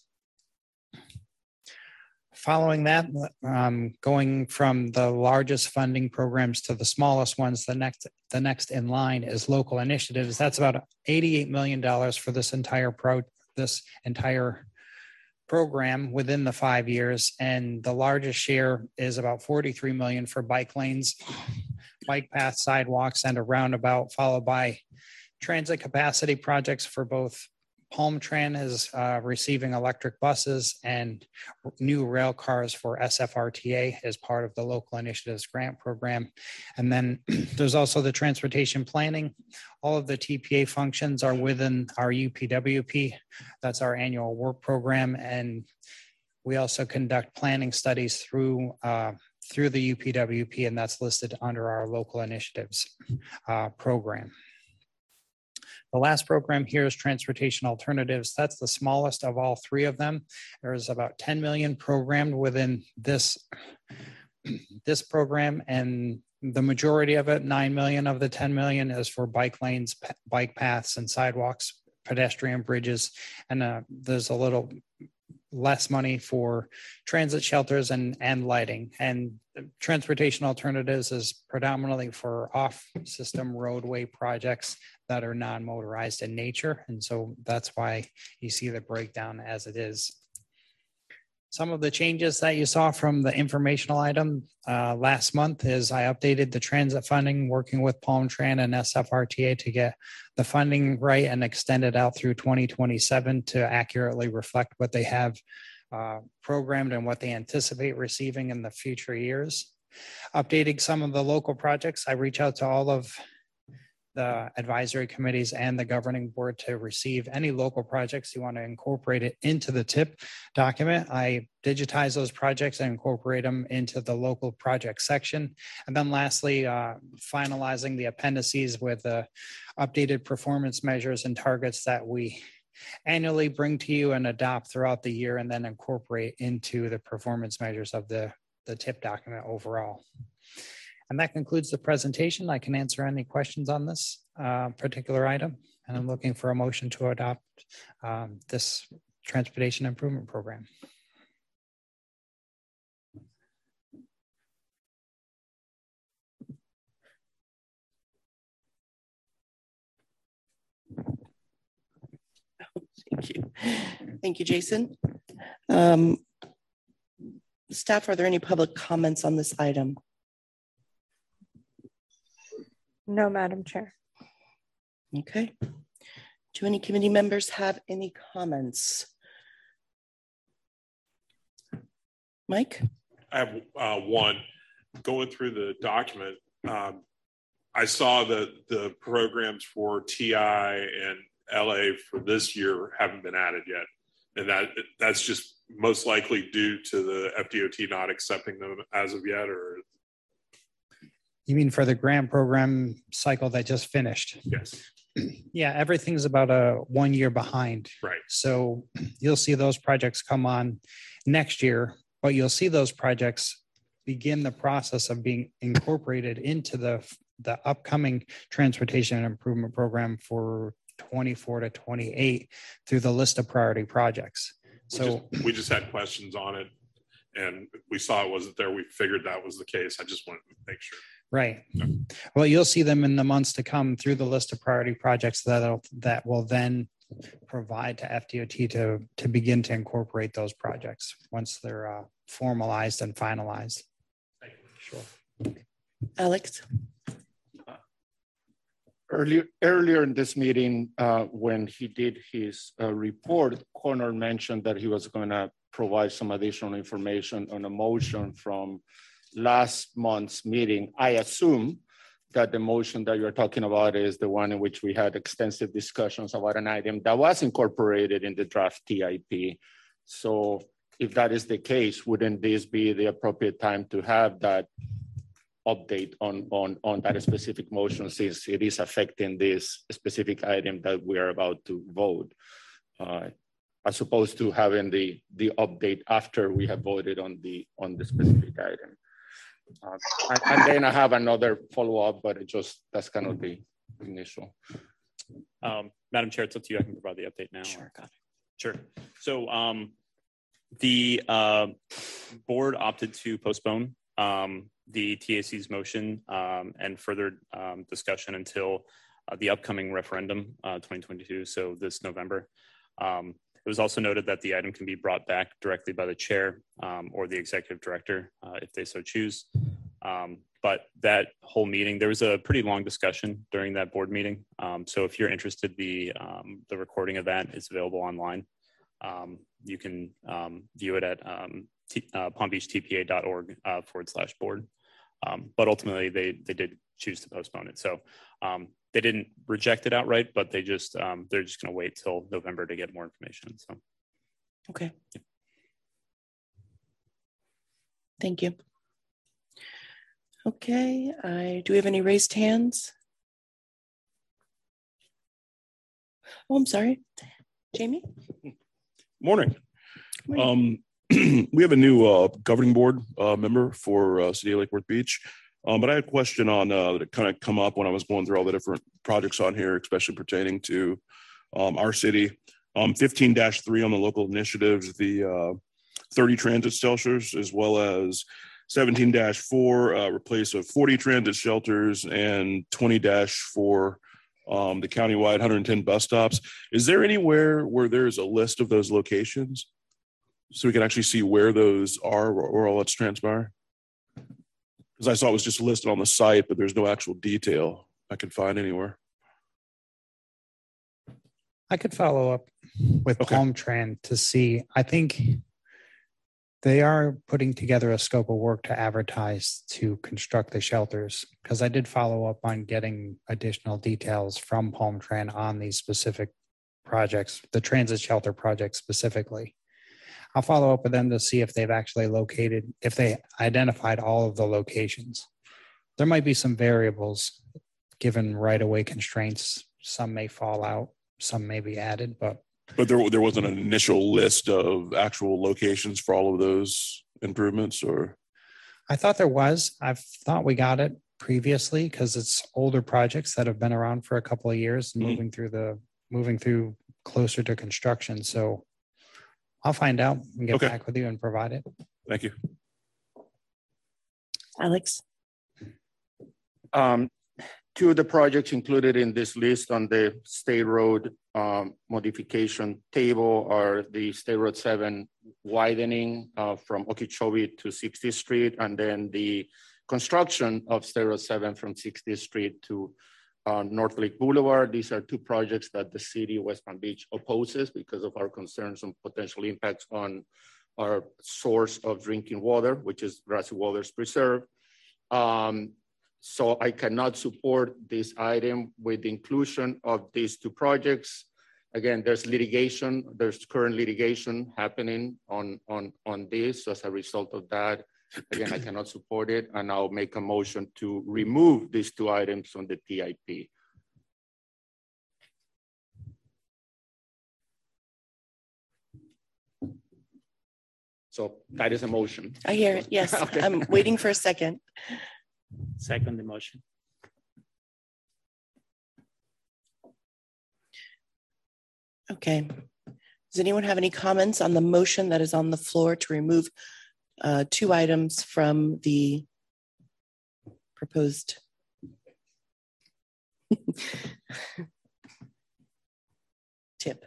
Following that, um, going from the largest funding programs to the smallest ones, the next the next in line is local initiatives. That's about eighty-eight million dollars for this entire pro this entire program within the five years, and the largest share is about forty-three million dollars for bike lanes, bike paths, sidewalks, and a roundabout, followed by transit capacity projects for both. Palm Tran is uh, receiving electric buses and new rail cars for S F R T A as part of the local initiatives grant program. And then there's also the transportation planning. All of the T P A functions are within our U P W P. That's our annual work program. And we also conduct planning studies through uh, through the U P W P, and that's listed under our local initiatives uh, program. The last program here is Transportation Alternatives. That's the smallest of all three of them. There's about ten million programmed within this, this program, and the majority of it, nine million of the ten million, is for bike lanes, bike paths, and sidewalks, pedestrian bridges, and uh, there's a little less money for transit shelters and, and lighting. And transportation alternatives is predominantly for off-system roadway projects that are non-motorized in nature. And so that's why you see the breakdown as it is. Some of the changes that you saw from the informational item uh, last month is I updated the transit funding, working with Palm Tran and S F R T A to get the funding right and extend it out through twenty twenty-seven to accurately reflect what they have uh, programmed and what they anticipate receiving in the future years. Updating some of the local projects, I reach out to all of the advisory committees and the governing board to receive any local projects you want to incorporate it into the tip document. I digitize those projects and incorporate them into the local project section. And then lastly, uh, finalizing the appendices with the updated performance measures and targets that we annually bring to you and adopt throughout the year, and then incorporate into the performance measures of the, the tip document overall. And that concludes the presentation. I can answer any questions on this uh, particular item. And I'm looking for a motion to adopt um, this transportation improvement program. Thank you. Thank you, Jason. Um, staff, are there any public comments on this item? No, Madam Chair. Okay. Do any committee members have any comments? Mike? I have uh, one. Going through the document, um, I saw that the programs for T I and L A for this year haven't been added yet. And that that's just most likely due to the F D O T not accepting them as of yet, or? You mean for the grant program cycle that just finished? Yes. Yeah, everything's about a one year behind. Right. So you'll see those projects come on next year, but you'll see those projects begin the process of being incorporated into the, the upcoming transportation improvement program for twenty-four to twenty-eight through the list of priority projects. So we just, we just had questions on it and we saw it wasn't there. We figured that was the case. I just wanted to make sure. Right. Well, you'll see them in the months to come through the list of priority projects that that will then provide to F D O T to, to begin to incorporate those projects once they're uh, formalized and finalized. Sure. Alex? Earlier, earlier in this meeting, uh, when he did his uh, report, Connor mentioned that he was going to provide some additional information on a motion from last month's meeting. I assume that the motion that you're talking about is the one in which we had extensive discussions about an item that was incorporated in the draft T I P. So if that is the case, wouldn't this be the appropriate time to have that update on, on, on that specific motion, since it is affecting this specific item that we are about to vote, uh, as opposed to having the, the update after we have voted on the, on the specific item? Uh, and, and then I have another follow-up, but it just, that's kind of the initial. Um, Madam Chair, it's up to you. I can provide the update now. Sure, got it. Sure. So um, the uh, board opted to postpone um, the T A C's motion um, and further um, discussion until uh, the upcoming referendum, uh, twenty twenty-two, so this November. Um, It was also noted that the item can be brought back directly by the chair um, or the executive director uh, if they so choose. Um, but that whole meeting, there was a pretty long discussion during that board meeting. Um, so if you're interested, the, um, the recording of that is available online. Um, you can um, view it at um, t uh, palm beach T P A dot org uh, forward slash board. Um, but ultimately, they, they did choose to postpone it. So um, they didn't reject it outright, but they just um, they're just going to wait till November to get more information. So, okay, yeah. Thank you. Okay, I do we have any raised hands? Oh, I'm sorry, Jamie. Morning. Morning. Um, we have a new uh, governing board uh, member for uh, City of Lake Worth Beach. Um, but I had a question on uh, that kind of come up when I was going through all the different projects on here, especially pertaining to um, our city. Um, fifteen dash three on the local initiatives, the uh, thirty transit shelters, as well as seventeen dash four, uh, replace of forty transit shelters, and twenty dash four, um, the countywide one hundred ten bus stops. Is there anywhere where there's a list of those locations so we can actually see where those are or, or all that's transpiring? Because I saw it was just listed on the site, but there's no actual detail I could find anywhere. I could follow up with Okay. Palm Tran to see. I think they are putting together a scope of work to advertise to construct the shelters, because I did follow up on getting additional details from Palm Tran on these specific projects, the transit shelter project specifically. I'll follow up with them to see if they've actually located, if they identified all of the locations. There might be some variables given right-of-way constraints. Some may fall out, some may be added, but But there, there wasn't an initial list of actual locations for all of those improvements, or? I thought there was. I thought we got it previously because it's older projects that have been around for a couple of years, and Mhm. moving through the moving through closer to construction. So I'll find out and get Okay. back with you and provide it. Thank you. Alex? Um, two of the projects included in this list on the State Road um, modification table are the State Road seven widening uh, from Okeechobee to sixtieth Street, and then the construction of State Road seven from sixtieth Street to uh, North Lake Boulevard. These are two projects that the city of West Palm Beach opposes because of our concerns on potential impacts on our source of drinking water, which is Grassy Waters Preserve. Um, So I cannot support this item with the inclusion of these two projects. Again, there's litigation, there's current litigation happening on, on, on this. So as a result of that, again, I cannot support it, and I'll make a motion to remove these two items from the T I P. So that is a motion. I hear it, yes. Okay. I'm waiting for a second. Second the motion. Okay. Does anyone have any comments on the motion that is on the floor to remove uh, two items from the proposed? Tip.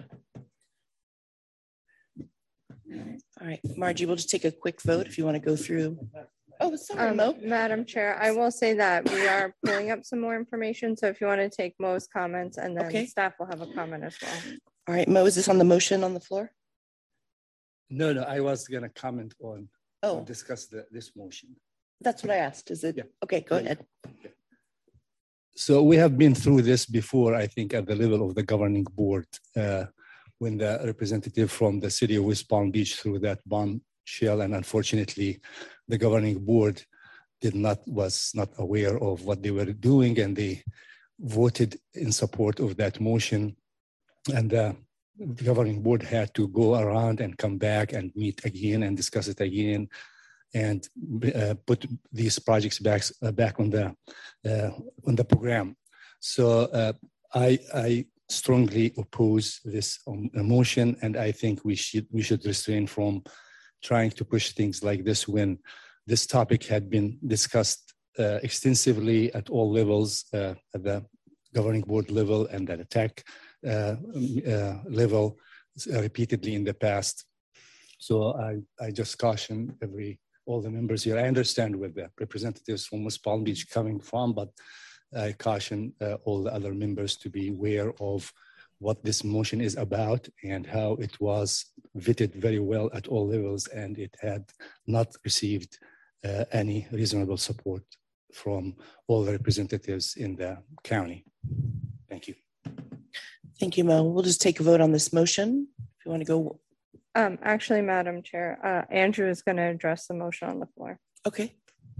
All right, Margie, we'll just take a quick vote if you want to go through. Oh, sorry, Um, Mo. Madam Chair, I will say that we are pulling up some more information. So if you want to take Mo's comments, and then Okay. staff will have a comment as well. All right, Mo, is this on the motion on the floor? No, no, I was gonna comment on, Oh. or discuss the, this motion. That's what I asked. Is it? Okay, go ahead. So we have been through this before, I think, at the level of the governing board, uh, when the representative from the city of West Palm Beach threw that bombshell, and unfortunately, the governing board did not, was not aware of what they were doing, and they voted in support of that motion. And the governing board had to go around and come back and meet again and discuss it again, and uh, put these projects back uh, back on the uh, on the program. So uh, I I strongly oppose this um, motion, and I think we should we should refrain from trying to push things like this when this topic had been discussed uh, extensively at all levels, uh, at the governing board level and at the tech uh, uh, level, uh, repeatedly in the past. So I I just caution every all the members here. I understand where the representatives from West Palm Beach coming from, but I caution uh, all the other members to be aware of what this motion is about and how it was vetted very well at all levels, and it had not received uh, any reasonable support from all the representatives in the county. Thank you. Thank you, Mo. We'll just take a vote on this motion. If you want to go. Um, actually, Madam Chair, uh, Andrew is going to address the motion on the floor. Okay.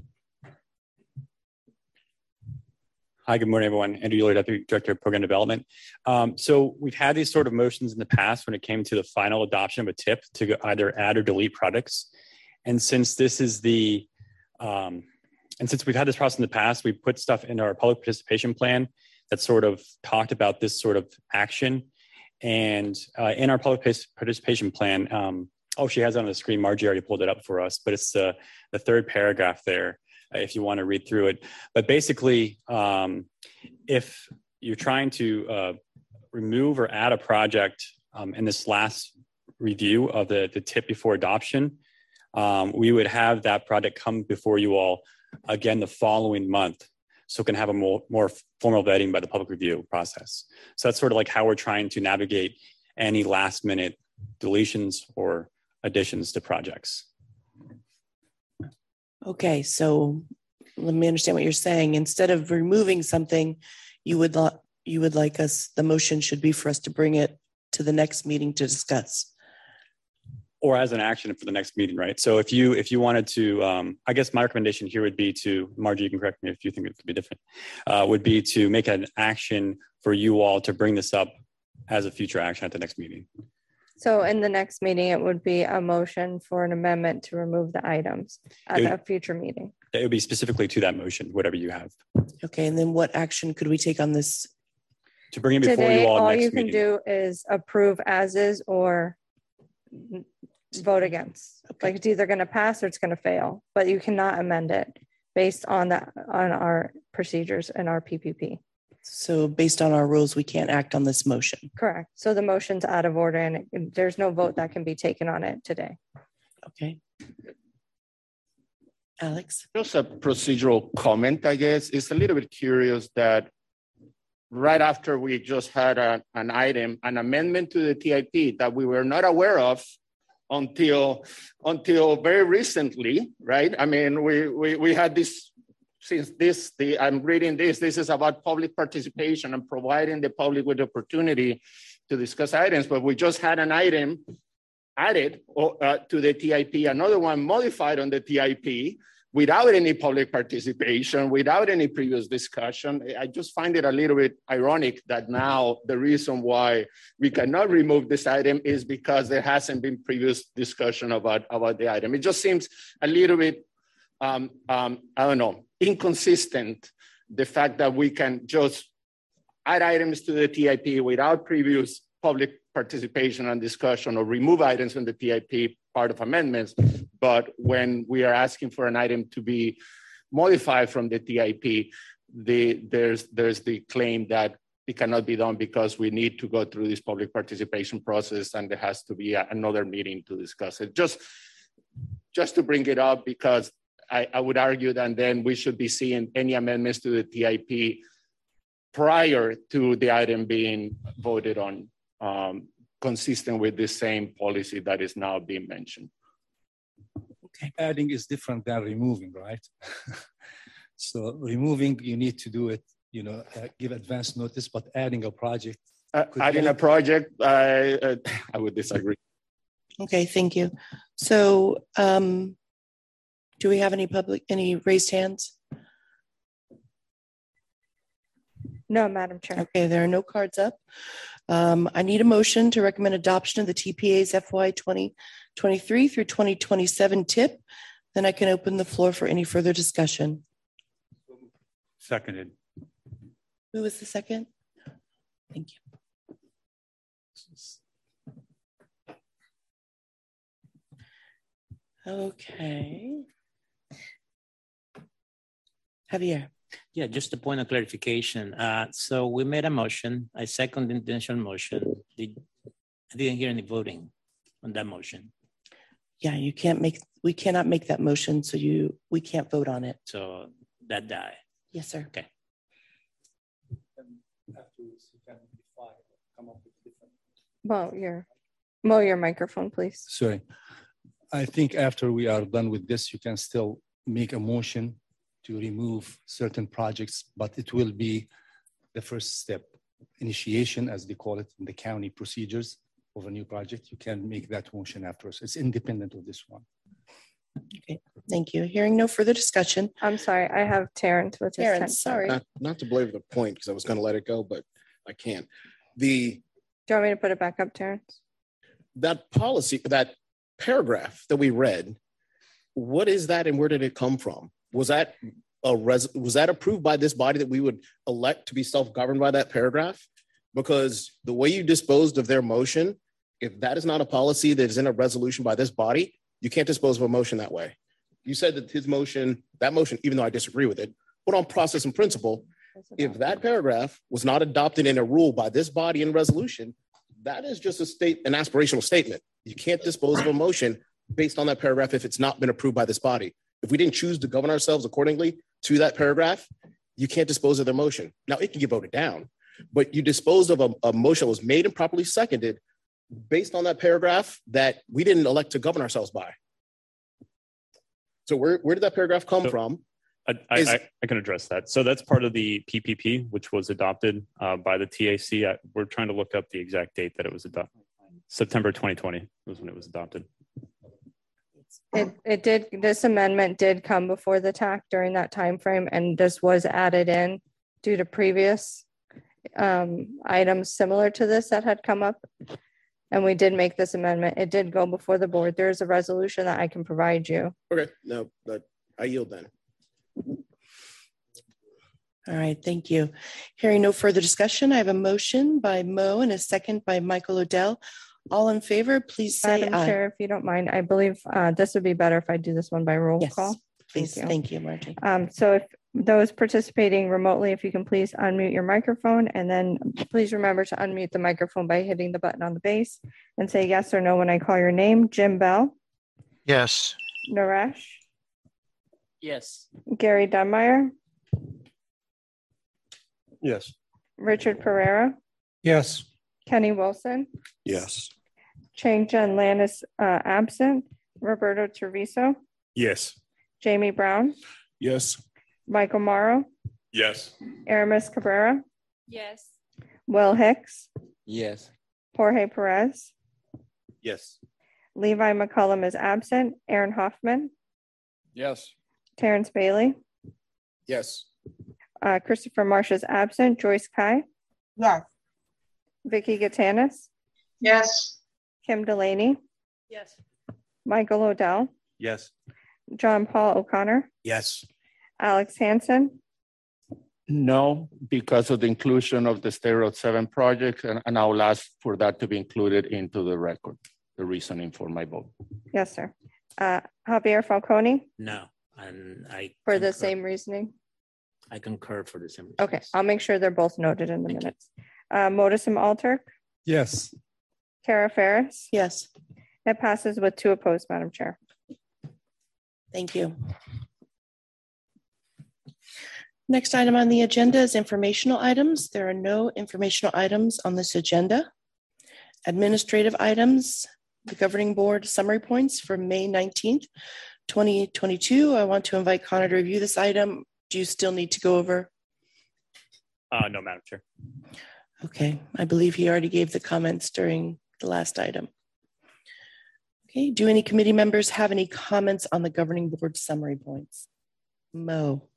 Hi, good morning, everyone. Andrew Euler, Deputy Director of Program Development. Um, so we've had these sort of motions in the past when it came to the final adoption of a tip to either add or delete products. And since this is the, um, and since we've had this process in the past, we put stuff in our public participation plan that sort of talked about this sort of action. And uh, in our public participation plan, um, oh, she has it on the screen. Margie already pulled it up for us, but it's the, the third paragraph there, uh, if you want to read through it. But basically, um, if you're trying to uh, remove or add a project um, in this last review of the, the tip before adoption, um, we would have that project come before you all again the following month, so it can have a more, more formal vetting by the public review process. So that's sort of like how we're trying to navigate any last minute deletions or additions to projects. Okay, so let me understand what you're saying. Instead of removing something, you would not, you would like us, the motion should be for us to bring it to the next meeting to discuss. Or as an action for the next meeting, right? So if you if you wanted to, um, I guess my recommendation here would be to, Margie, you can correct me if you think it could be different, uh, would be to make an action for you all to bring this up as a future action at the next meeting. So in the next meeting, it would be a motion for an amendment to remove the items at It- a future meeting. It would be specifically to that motion, whatever you have. Okay, and then what action could we take on this? To bring it before Today, you all all next you can meeting. do is approve as is or vote against. Like it's either going to pass or it's going to fail, but you cannot amend it based on that, on our procedures and our P P P. So based on our rules, we can't act on this motion. Correct. So the motion's out of order and it- there's no vote that can be taken on it today. Okay. Alex? Just a procedural comment, I guess. It's a little bit curious that right after we just had a, an item, an amendment to the T I P that we were not aware of until until very recently, right? I mean, we we, we had this, since this, the I'm reading this, this is about public participation and providing the public with the opportunity to discuss items, but we just had an item added uh, to the T I P, another one modified on the T I P without any public participation, without any previous discussion. I just find it a little bit ironic that now the reason why we cannot remove this item is because there hasn't been previous discussion about, about the item. It just seems a little bit, um, um, I don't know, inconsistent, the fact that we can just add items to the T I P without previous public participation and discussion, or remove items from the T I P part of amendments. But when we are asking for an item to be modified from the T I P, the, there's, there's the claim that it cannot be done because we need to go through this public participation process and there has to be a, another meeting to discuss it. Just, just to bring it up, because I, I would argue that then we should be seeing any amendments to the T I P prior to the item being voted on, um, consistent with the same policy that is now being mentioned. Okay. Adding is different than removing, right? So removing, you need to do it, you know, uh, give advance notice, but adding a project. Uh, adding a project, I, uh, I would disagree. Okay, thank you. So um, do we have any public, any raised hands? No, Madam Chair. Okay, there are no cards up. Um, I need a motion to recommend adoption of the T P A's F Y twenty twenty-three through twenty twenty-seven tip. Then I can open the floor for any further discussion. Seconded. Who was the second? Thank you. Okay. Javier. Yeah, just a point of clarification. Uh, so we made a motion. I second the initial motion. Did, I didn't hear any voting on that motion. Yeah, you can't make, we cannot make that motion, so you, we can't vote on it. So that died. Yes, sir. Okay. Well, your, well, your microphone, please. Sorry. I think after we are done with this, you can still make a motion to remove certain projects, but it will be the first step. Initiation, as they call it in the county procedures of a new project. You can make that motion afterwards. It's independent of this one. Okay, thank you. Hearing no further discussion. I'm sorry, I have Terrence with his Terrence, ten- sorry. Not, not to belabor the point, because I was going to let it go, but I can't. The Do you want me to put it back up, Terrence? that policy, that paragraph that we read, what is that and where did it come from? Was that a res, was that approved by this body that we would elect to be self-governed by that paragraph? because the way you disposed of their motion, if that is not a policy that is in a resolution by this body, you can't dispose of a motion that way. You said that his motion, that motion, even though I disagree with it, put on process and principle, if that paragraph was not adopted in a rule by this body in resolution, that is just a state, an aspirational statement. You can't dispose of a motion based on that paragraph if it's not been approved by this body. If we didn't choose to govern ourselves accordingly to that paragraph, you can't dispose of their motion. Now, it can get voted down, but you disposed of a, a motion that was made and properly seconded based on that paragraph that we didn't elect to govern ourselves by. So where, where did that paragraph come So, from? I, I, Is- I, I can address that. So that's part of the P P P, which was adopted uh, by the T A C. I, we're trying to look up the exact date that it was adopted. September twenty twenty was when it was adopted. It, it did, this amendment did come before the T A C during that time frame, and this was added in due to previous um, items similar to this that had come up. And we did make this amendment. It did go before the board. There's a resolution that I can provide you. Okay, no, but I yield then. All right, thank you. Hearing no further discussion, I have a motion by Mo and a second by Michael Odell. All in favor, please say Madam aye. Chair, if you don't mind, I believe uh, this would be better if I do this one by roll Yes, call. please. Thank you, Margie. Um, so if those participating remotely, if you can please unmute your microphone, and then please remember to unmute the microphone by hitting the button on the base and say yes or no when I call your name. Jim Bell, Yes. Naresh, Yes. Gary Dunmeyer, Yes. Richard Pereira, Yes. Kenny Wilson, Yes. Chang Jen Lan is uh, absent, Roberto Treviso, Yes. Jamie Brown, Yes. Michael Morrow, Yes. Aramis Cabrera, Yes. Will Hicks, Yes. Jorge Perez, Yes. Levi McCullum is absent, Aaron Hoffman, Yes. Terrence Bailey, Yes. uh, Christopher Marsh is absent, Joyce Kai, Yes. Vicky Gatanis, Yes. Kim Delaney, Yes. Michael Odell, Yes. John Paul O'Connor, Yes. Alex Hansen, No, because of the inclusion of the State Road seven project, and, and I will ask for that to be included into the record, the reasoning for my vote. yes, sir. Uh, Javier Falcone, No. And I for the concur- same reasoning. I concur for the same. Okay, reasons. I'll make sure they're both noted in the Thank you. minutes. Uh, Modisum Alter, Yes. Kara Ferris, Yes, it passes with two opposed, Madam Chair. thank you. Next item on the agenda is informational items. There are no informational items on this agenda. Administrative items, the governing board summary points for May nineteenth, twenty twenty-two. I want to invite Connor to review this item. Do you still need to go over? Uh, no, Madam Chair. Okay, I believe he already gave the comments during the last item. Okay, do any committee members have any comments on the governing board summary points? Mo.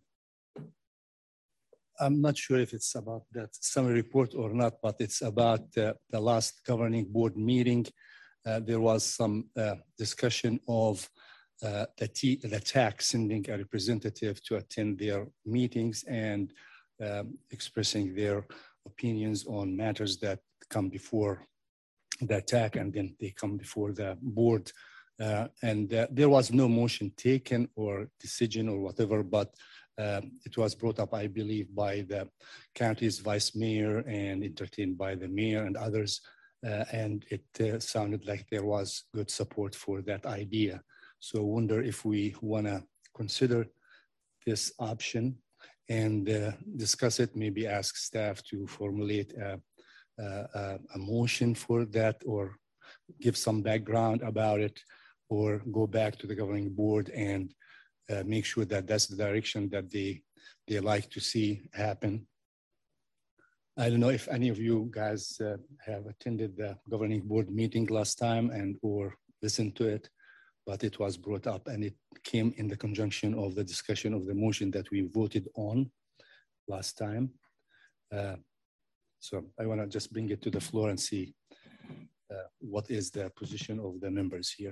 I'm not sure if it's about that summary report or not, but it's about uh, the last governing board meeting. Uh, there was some uh, discussion of uh, the, T, the T A C sending a representative to attend their meetings and um, expressing their opinions on matters that come before the T A C, and then they come before the board. Uh, and uh, there was no motion taken or decision or whatever, but Uh, it was brought up, I believe, by the county's vice mayor and entertained by the mayor and others. Uh, and it uh, sounded like there was good support for that idea. So I wonder if we want to consider this option and uh, discuss it, maybe ask staff to formulate a, a, a motion for that or give some background about it, or go back to the governing board and Uh, make sure that that's the direction that they they like to see happen. I don't know if any of you guys uh, have attended the governing board meeting last time and or listened to it, but it was brought up and it came in the conjunction of the discussion of the motion that we voted on last time. Uh, so I want to just bring it to the floor and see uh, what is the position of the members here.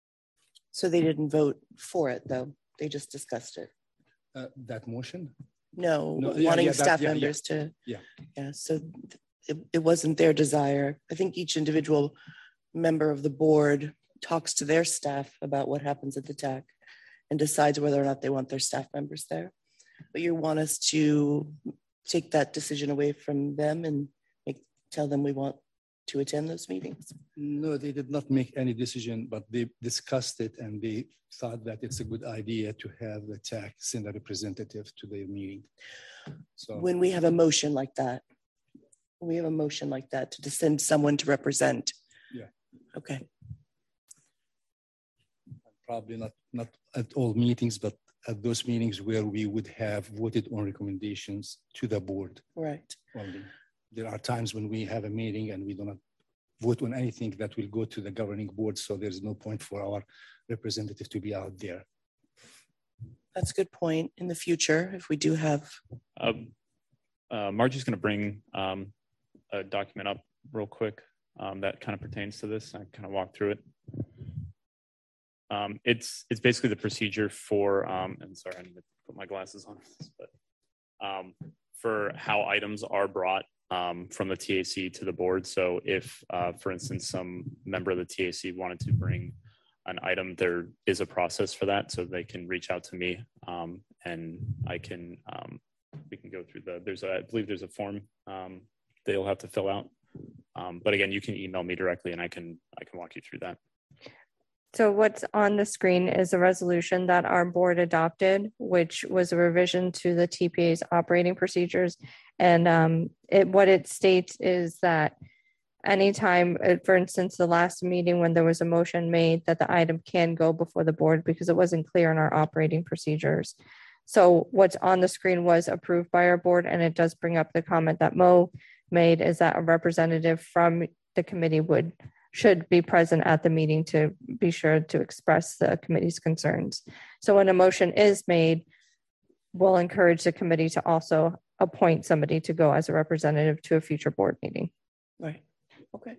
So they didn't vote for it, though. They just discussed it. Uh, that motion? No, No, yeah, wanting yeah, that- staff yeah, yeah. members to, Yeah. yeah, so it, it wasn't their desire. I think each individual member of the board talks to their staff about what happens at the T A C and decides whether or not they want their staff members there. But you want us to take that decision away from them and make, tell them we want to attend those meetings? No, they did not make any decision, but they discussed it and they thought that it's a good idea to have the T A C send a representative to their meeting. So When we have a motion like that, we have a motion like that to send someone to represent. Yeah. Okay. probably not, not at all meetings, but at those meetings where we would have voted on recommendations to the board. Right. Only. There are times when we have a meeting and we do not vote on anything that will go to the governing board. So there's no point for our representative to be out there. That's a good point. In the future, if we do have. Uh, uh, Margie's going to bring um, a document up real quick um, that kind of pertains to this. I kind of walked through it. Um, it's it's basically the procedure for, um, and sorry, I need to put my glasses on, but um, for how items are brought um, from the T A C to the board. So if, uh, for instance, some member of the T A C wanted to bring an item, there is a process for that. So they can reach out to me um, and I can, um, we can go through the, there's a, I believe there's a form um, they'll have to fill out. Um, but again, you can email me directly and I can, I can walk you through that. So what's on the screen is a resolution that our board adopted, which was a revision to the T P A's operating procedures. And um, it, what it states is that anytime, uh, for instance, the last meeting when there was a motion made that the item can go before the board because it wasn't clear in our operating procedures. So what's on the screen was approved by our board, and it does bring up the comment that Mo made, is that a representative from the committee would should be present at the meeting to be sure to express the committee's concerns. So when a motion is made, we'll encourage the committee to also appoint somebody to go as a representative to a future board meeting. Right. Okay.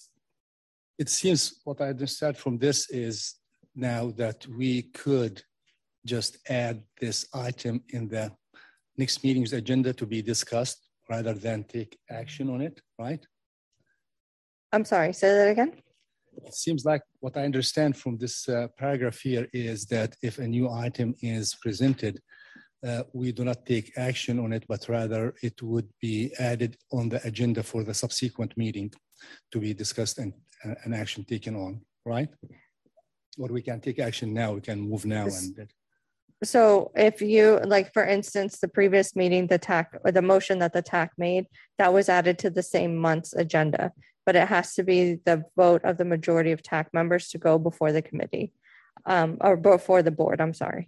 It seems what I understand from this is now that we could just add this item in the next meeting's agenda to be discussed rather than take action on it, right? I'm sorry, say that again. It seems like what I understand from this uh, paragraph here is that if a new item is presented, uh, we do not take action on it, but rather it would be added on the agenda for the subsequent meeting to be discussed and uh, an action taken on, right? Or we can take action now, we can move now. And So if you, like, for instance, the previous meeting, the T A C or the motion that the T A C made, that was added to the same month's agenda, but it has to be the vote of the majority of T A C members to go before the committee um, or before the board, I'm sorry.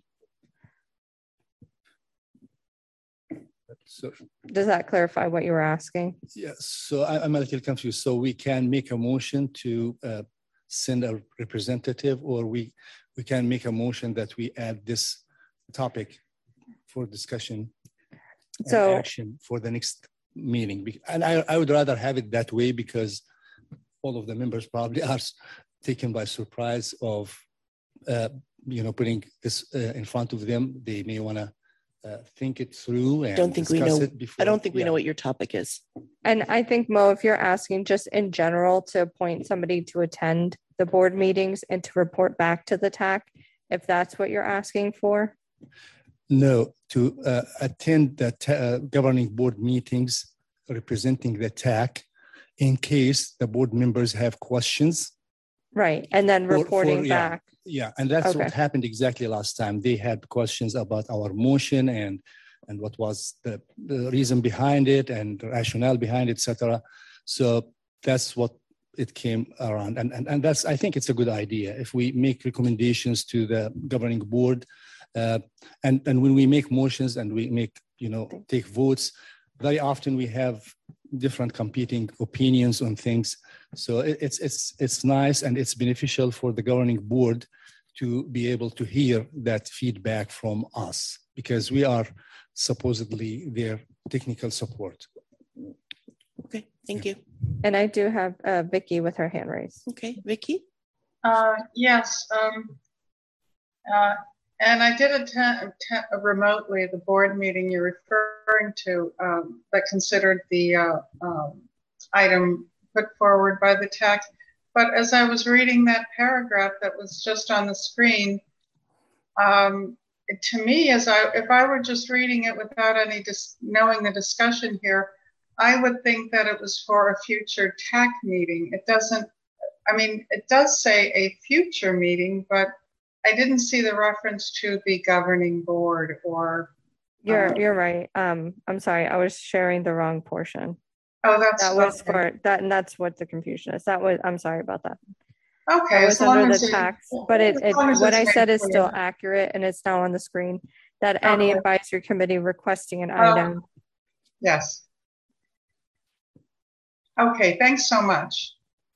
So, does that clarify what you were asking? Yeah, so I, I'm a little confused. So we can make a motion to uh, send a representative, or we, we can make a motion that we add this topic for discussion and so, action for the next meeting. And I, I would rather have it that way because all of the members probably are taken by surprise of, uh, you know, putting this uh, in front of them. They may want to uh, think it through and don't think we discuss know, it before. I don't think we yeah. know what your topic is. And I think, Mo, if you're asking just in general to appoint somebody to attend the board meetings and to report back to the T A C, if that's what you're asking for. No, to uh, attend the uh, governing board meetings representing the T A C in case the board members have questions. Right, and then reporting for, for, yeah, back. Yeah, and that's okay. What happened exactly last time. They had questions about our motion and and what was the, the reason behind it and the rationale behind it, et cetera. So that's what it came around. And, and, and that's, I think it's a good idea. If we make recommendations to the governing board, uh, and, and when we make motions and we make, you know, take votes, very often we have different competing opinions on things. So it, it's, it's, it's nice and it's beneficial for the governing board to be able to hear that feedback from us because we are supposedly their technical support. Okay, thank you. And I do have uh, Vicky with her hand raised. Okay, Vicky. Uh, yes. Um, uh, And I did attend, attend remotely the board meeting you're referring to um, that considered the uh, um, item put forward by the T A C. But as I was reading that paragraph that was just on the screen, um, to me, as I if I were just reading it without any dis knowing the discussion here, I would think that it was for a future T A C meeting. It doesn't. I mean, it does say a future meeting, but I didn't see the reference to the governing board or. You're um, you're right. Um, I'm sorry, I was sharing the wrong portion. Oh, that's That was okay. for that, and that's what the confusion is. That was, I'm sorry about that. Okay, That as was under long the as it- tax, but it, as it long as what it's I made said is clear. still accurate, and it's now on the screen. That any Okay. advisory committee requesting an Oh. item. Yes. Okay, thanks so much.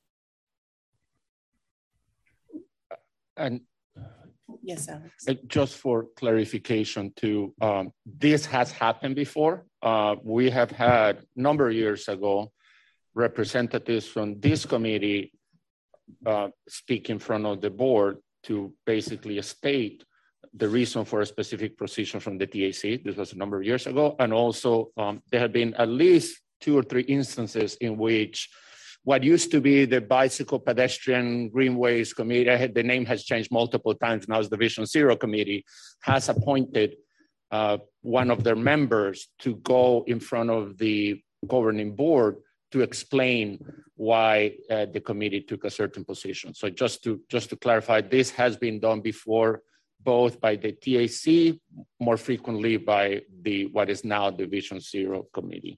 And Yes, Alex. uh, just for clarification too, um, this has happened before. Uh, we have had a number of years ago, representatives from this committee uh, speak in front of the board to basically state the reason for a specific position from the T A C. This was a number of years ago. And also um, there have been at least two or three instances in which what used to be the Bicycle Pedestrian Greenways Committee, the name has changed multiple times, now it's the Vision Zero Committee, has appointed uh, one of their members to go in front of the governing board to explain why uh, the committee took a certain position. So just to, just to clarify, this has been done before, both by the T A C, more frequently by the what is now the Vision Zero Committee.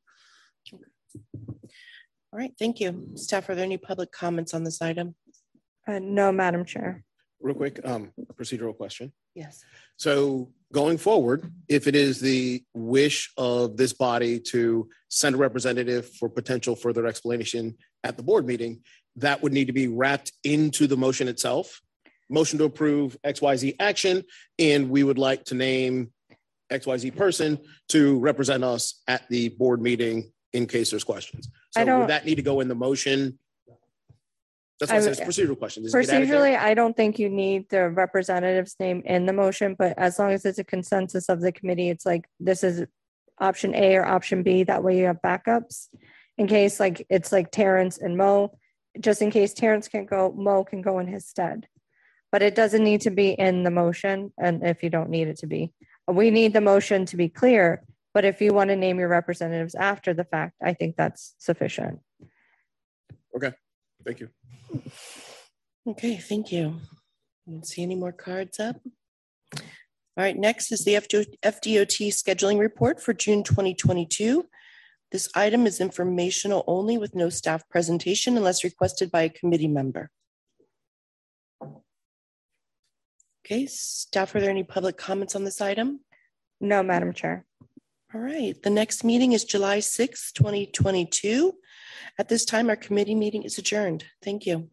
All right, thank you. Staff, are there any public comments on this item? Uh, no, Madam Chair. Real quick, um, procedural question. Yes. So going forward, if it is the wish of this body to send a representative for potential further explanation at the board meeting, that would need to be wrapped into the motion itself. Motion to approve X Y Z action, and we would like to name X Y Z person to represent us at the board meeting in case there's questions. I So don't- would that need to go in the motion? That's what I said, it's I- procedural question. Does it get added there? Procedurally, I don't think you need the representative's name in the motion, but as long as it's a consensus of the committee, it's like, this is option A or option B, that way you have backups. In case like, it's like Terrence and Mo, just in case Terrence can't go, Mo can go in his stead. But it doesn't need to be in the motion, and if you don't need it to be. We need the motion to be clear, but if you want to name your representatives after the fact, I think that's sufficient. Okay, thank you. Okay, thank you. I don't see any more cards up. All right, next is the F D O T scheduling report for June twenty twenty-two. This item is informational only with no staff presentation unless requested by a committee member. Okay, staff, are there any public comments on this item? No, Madam Chair. All right, the next meeting is July sixth, twenty twenty-two. At this time, our committee meeting is adjourned. Thank you.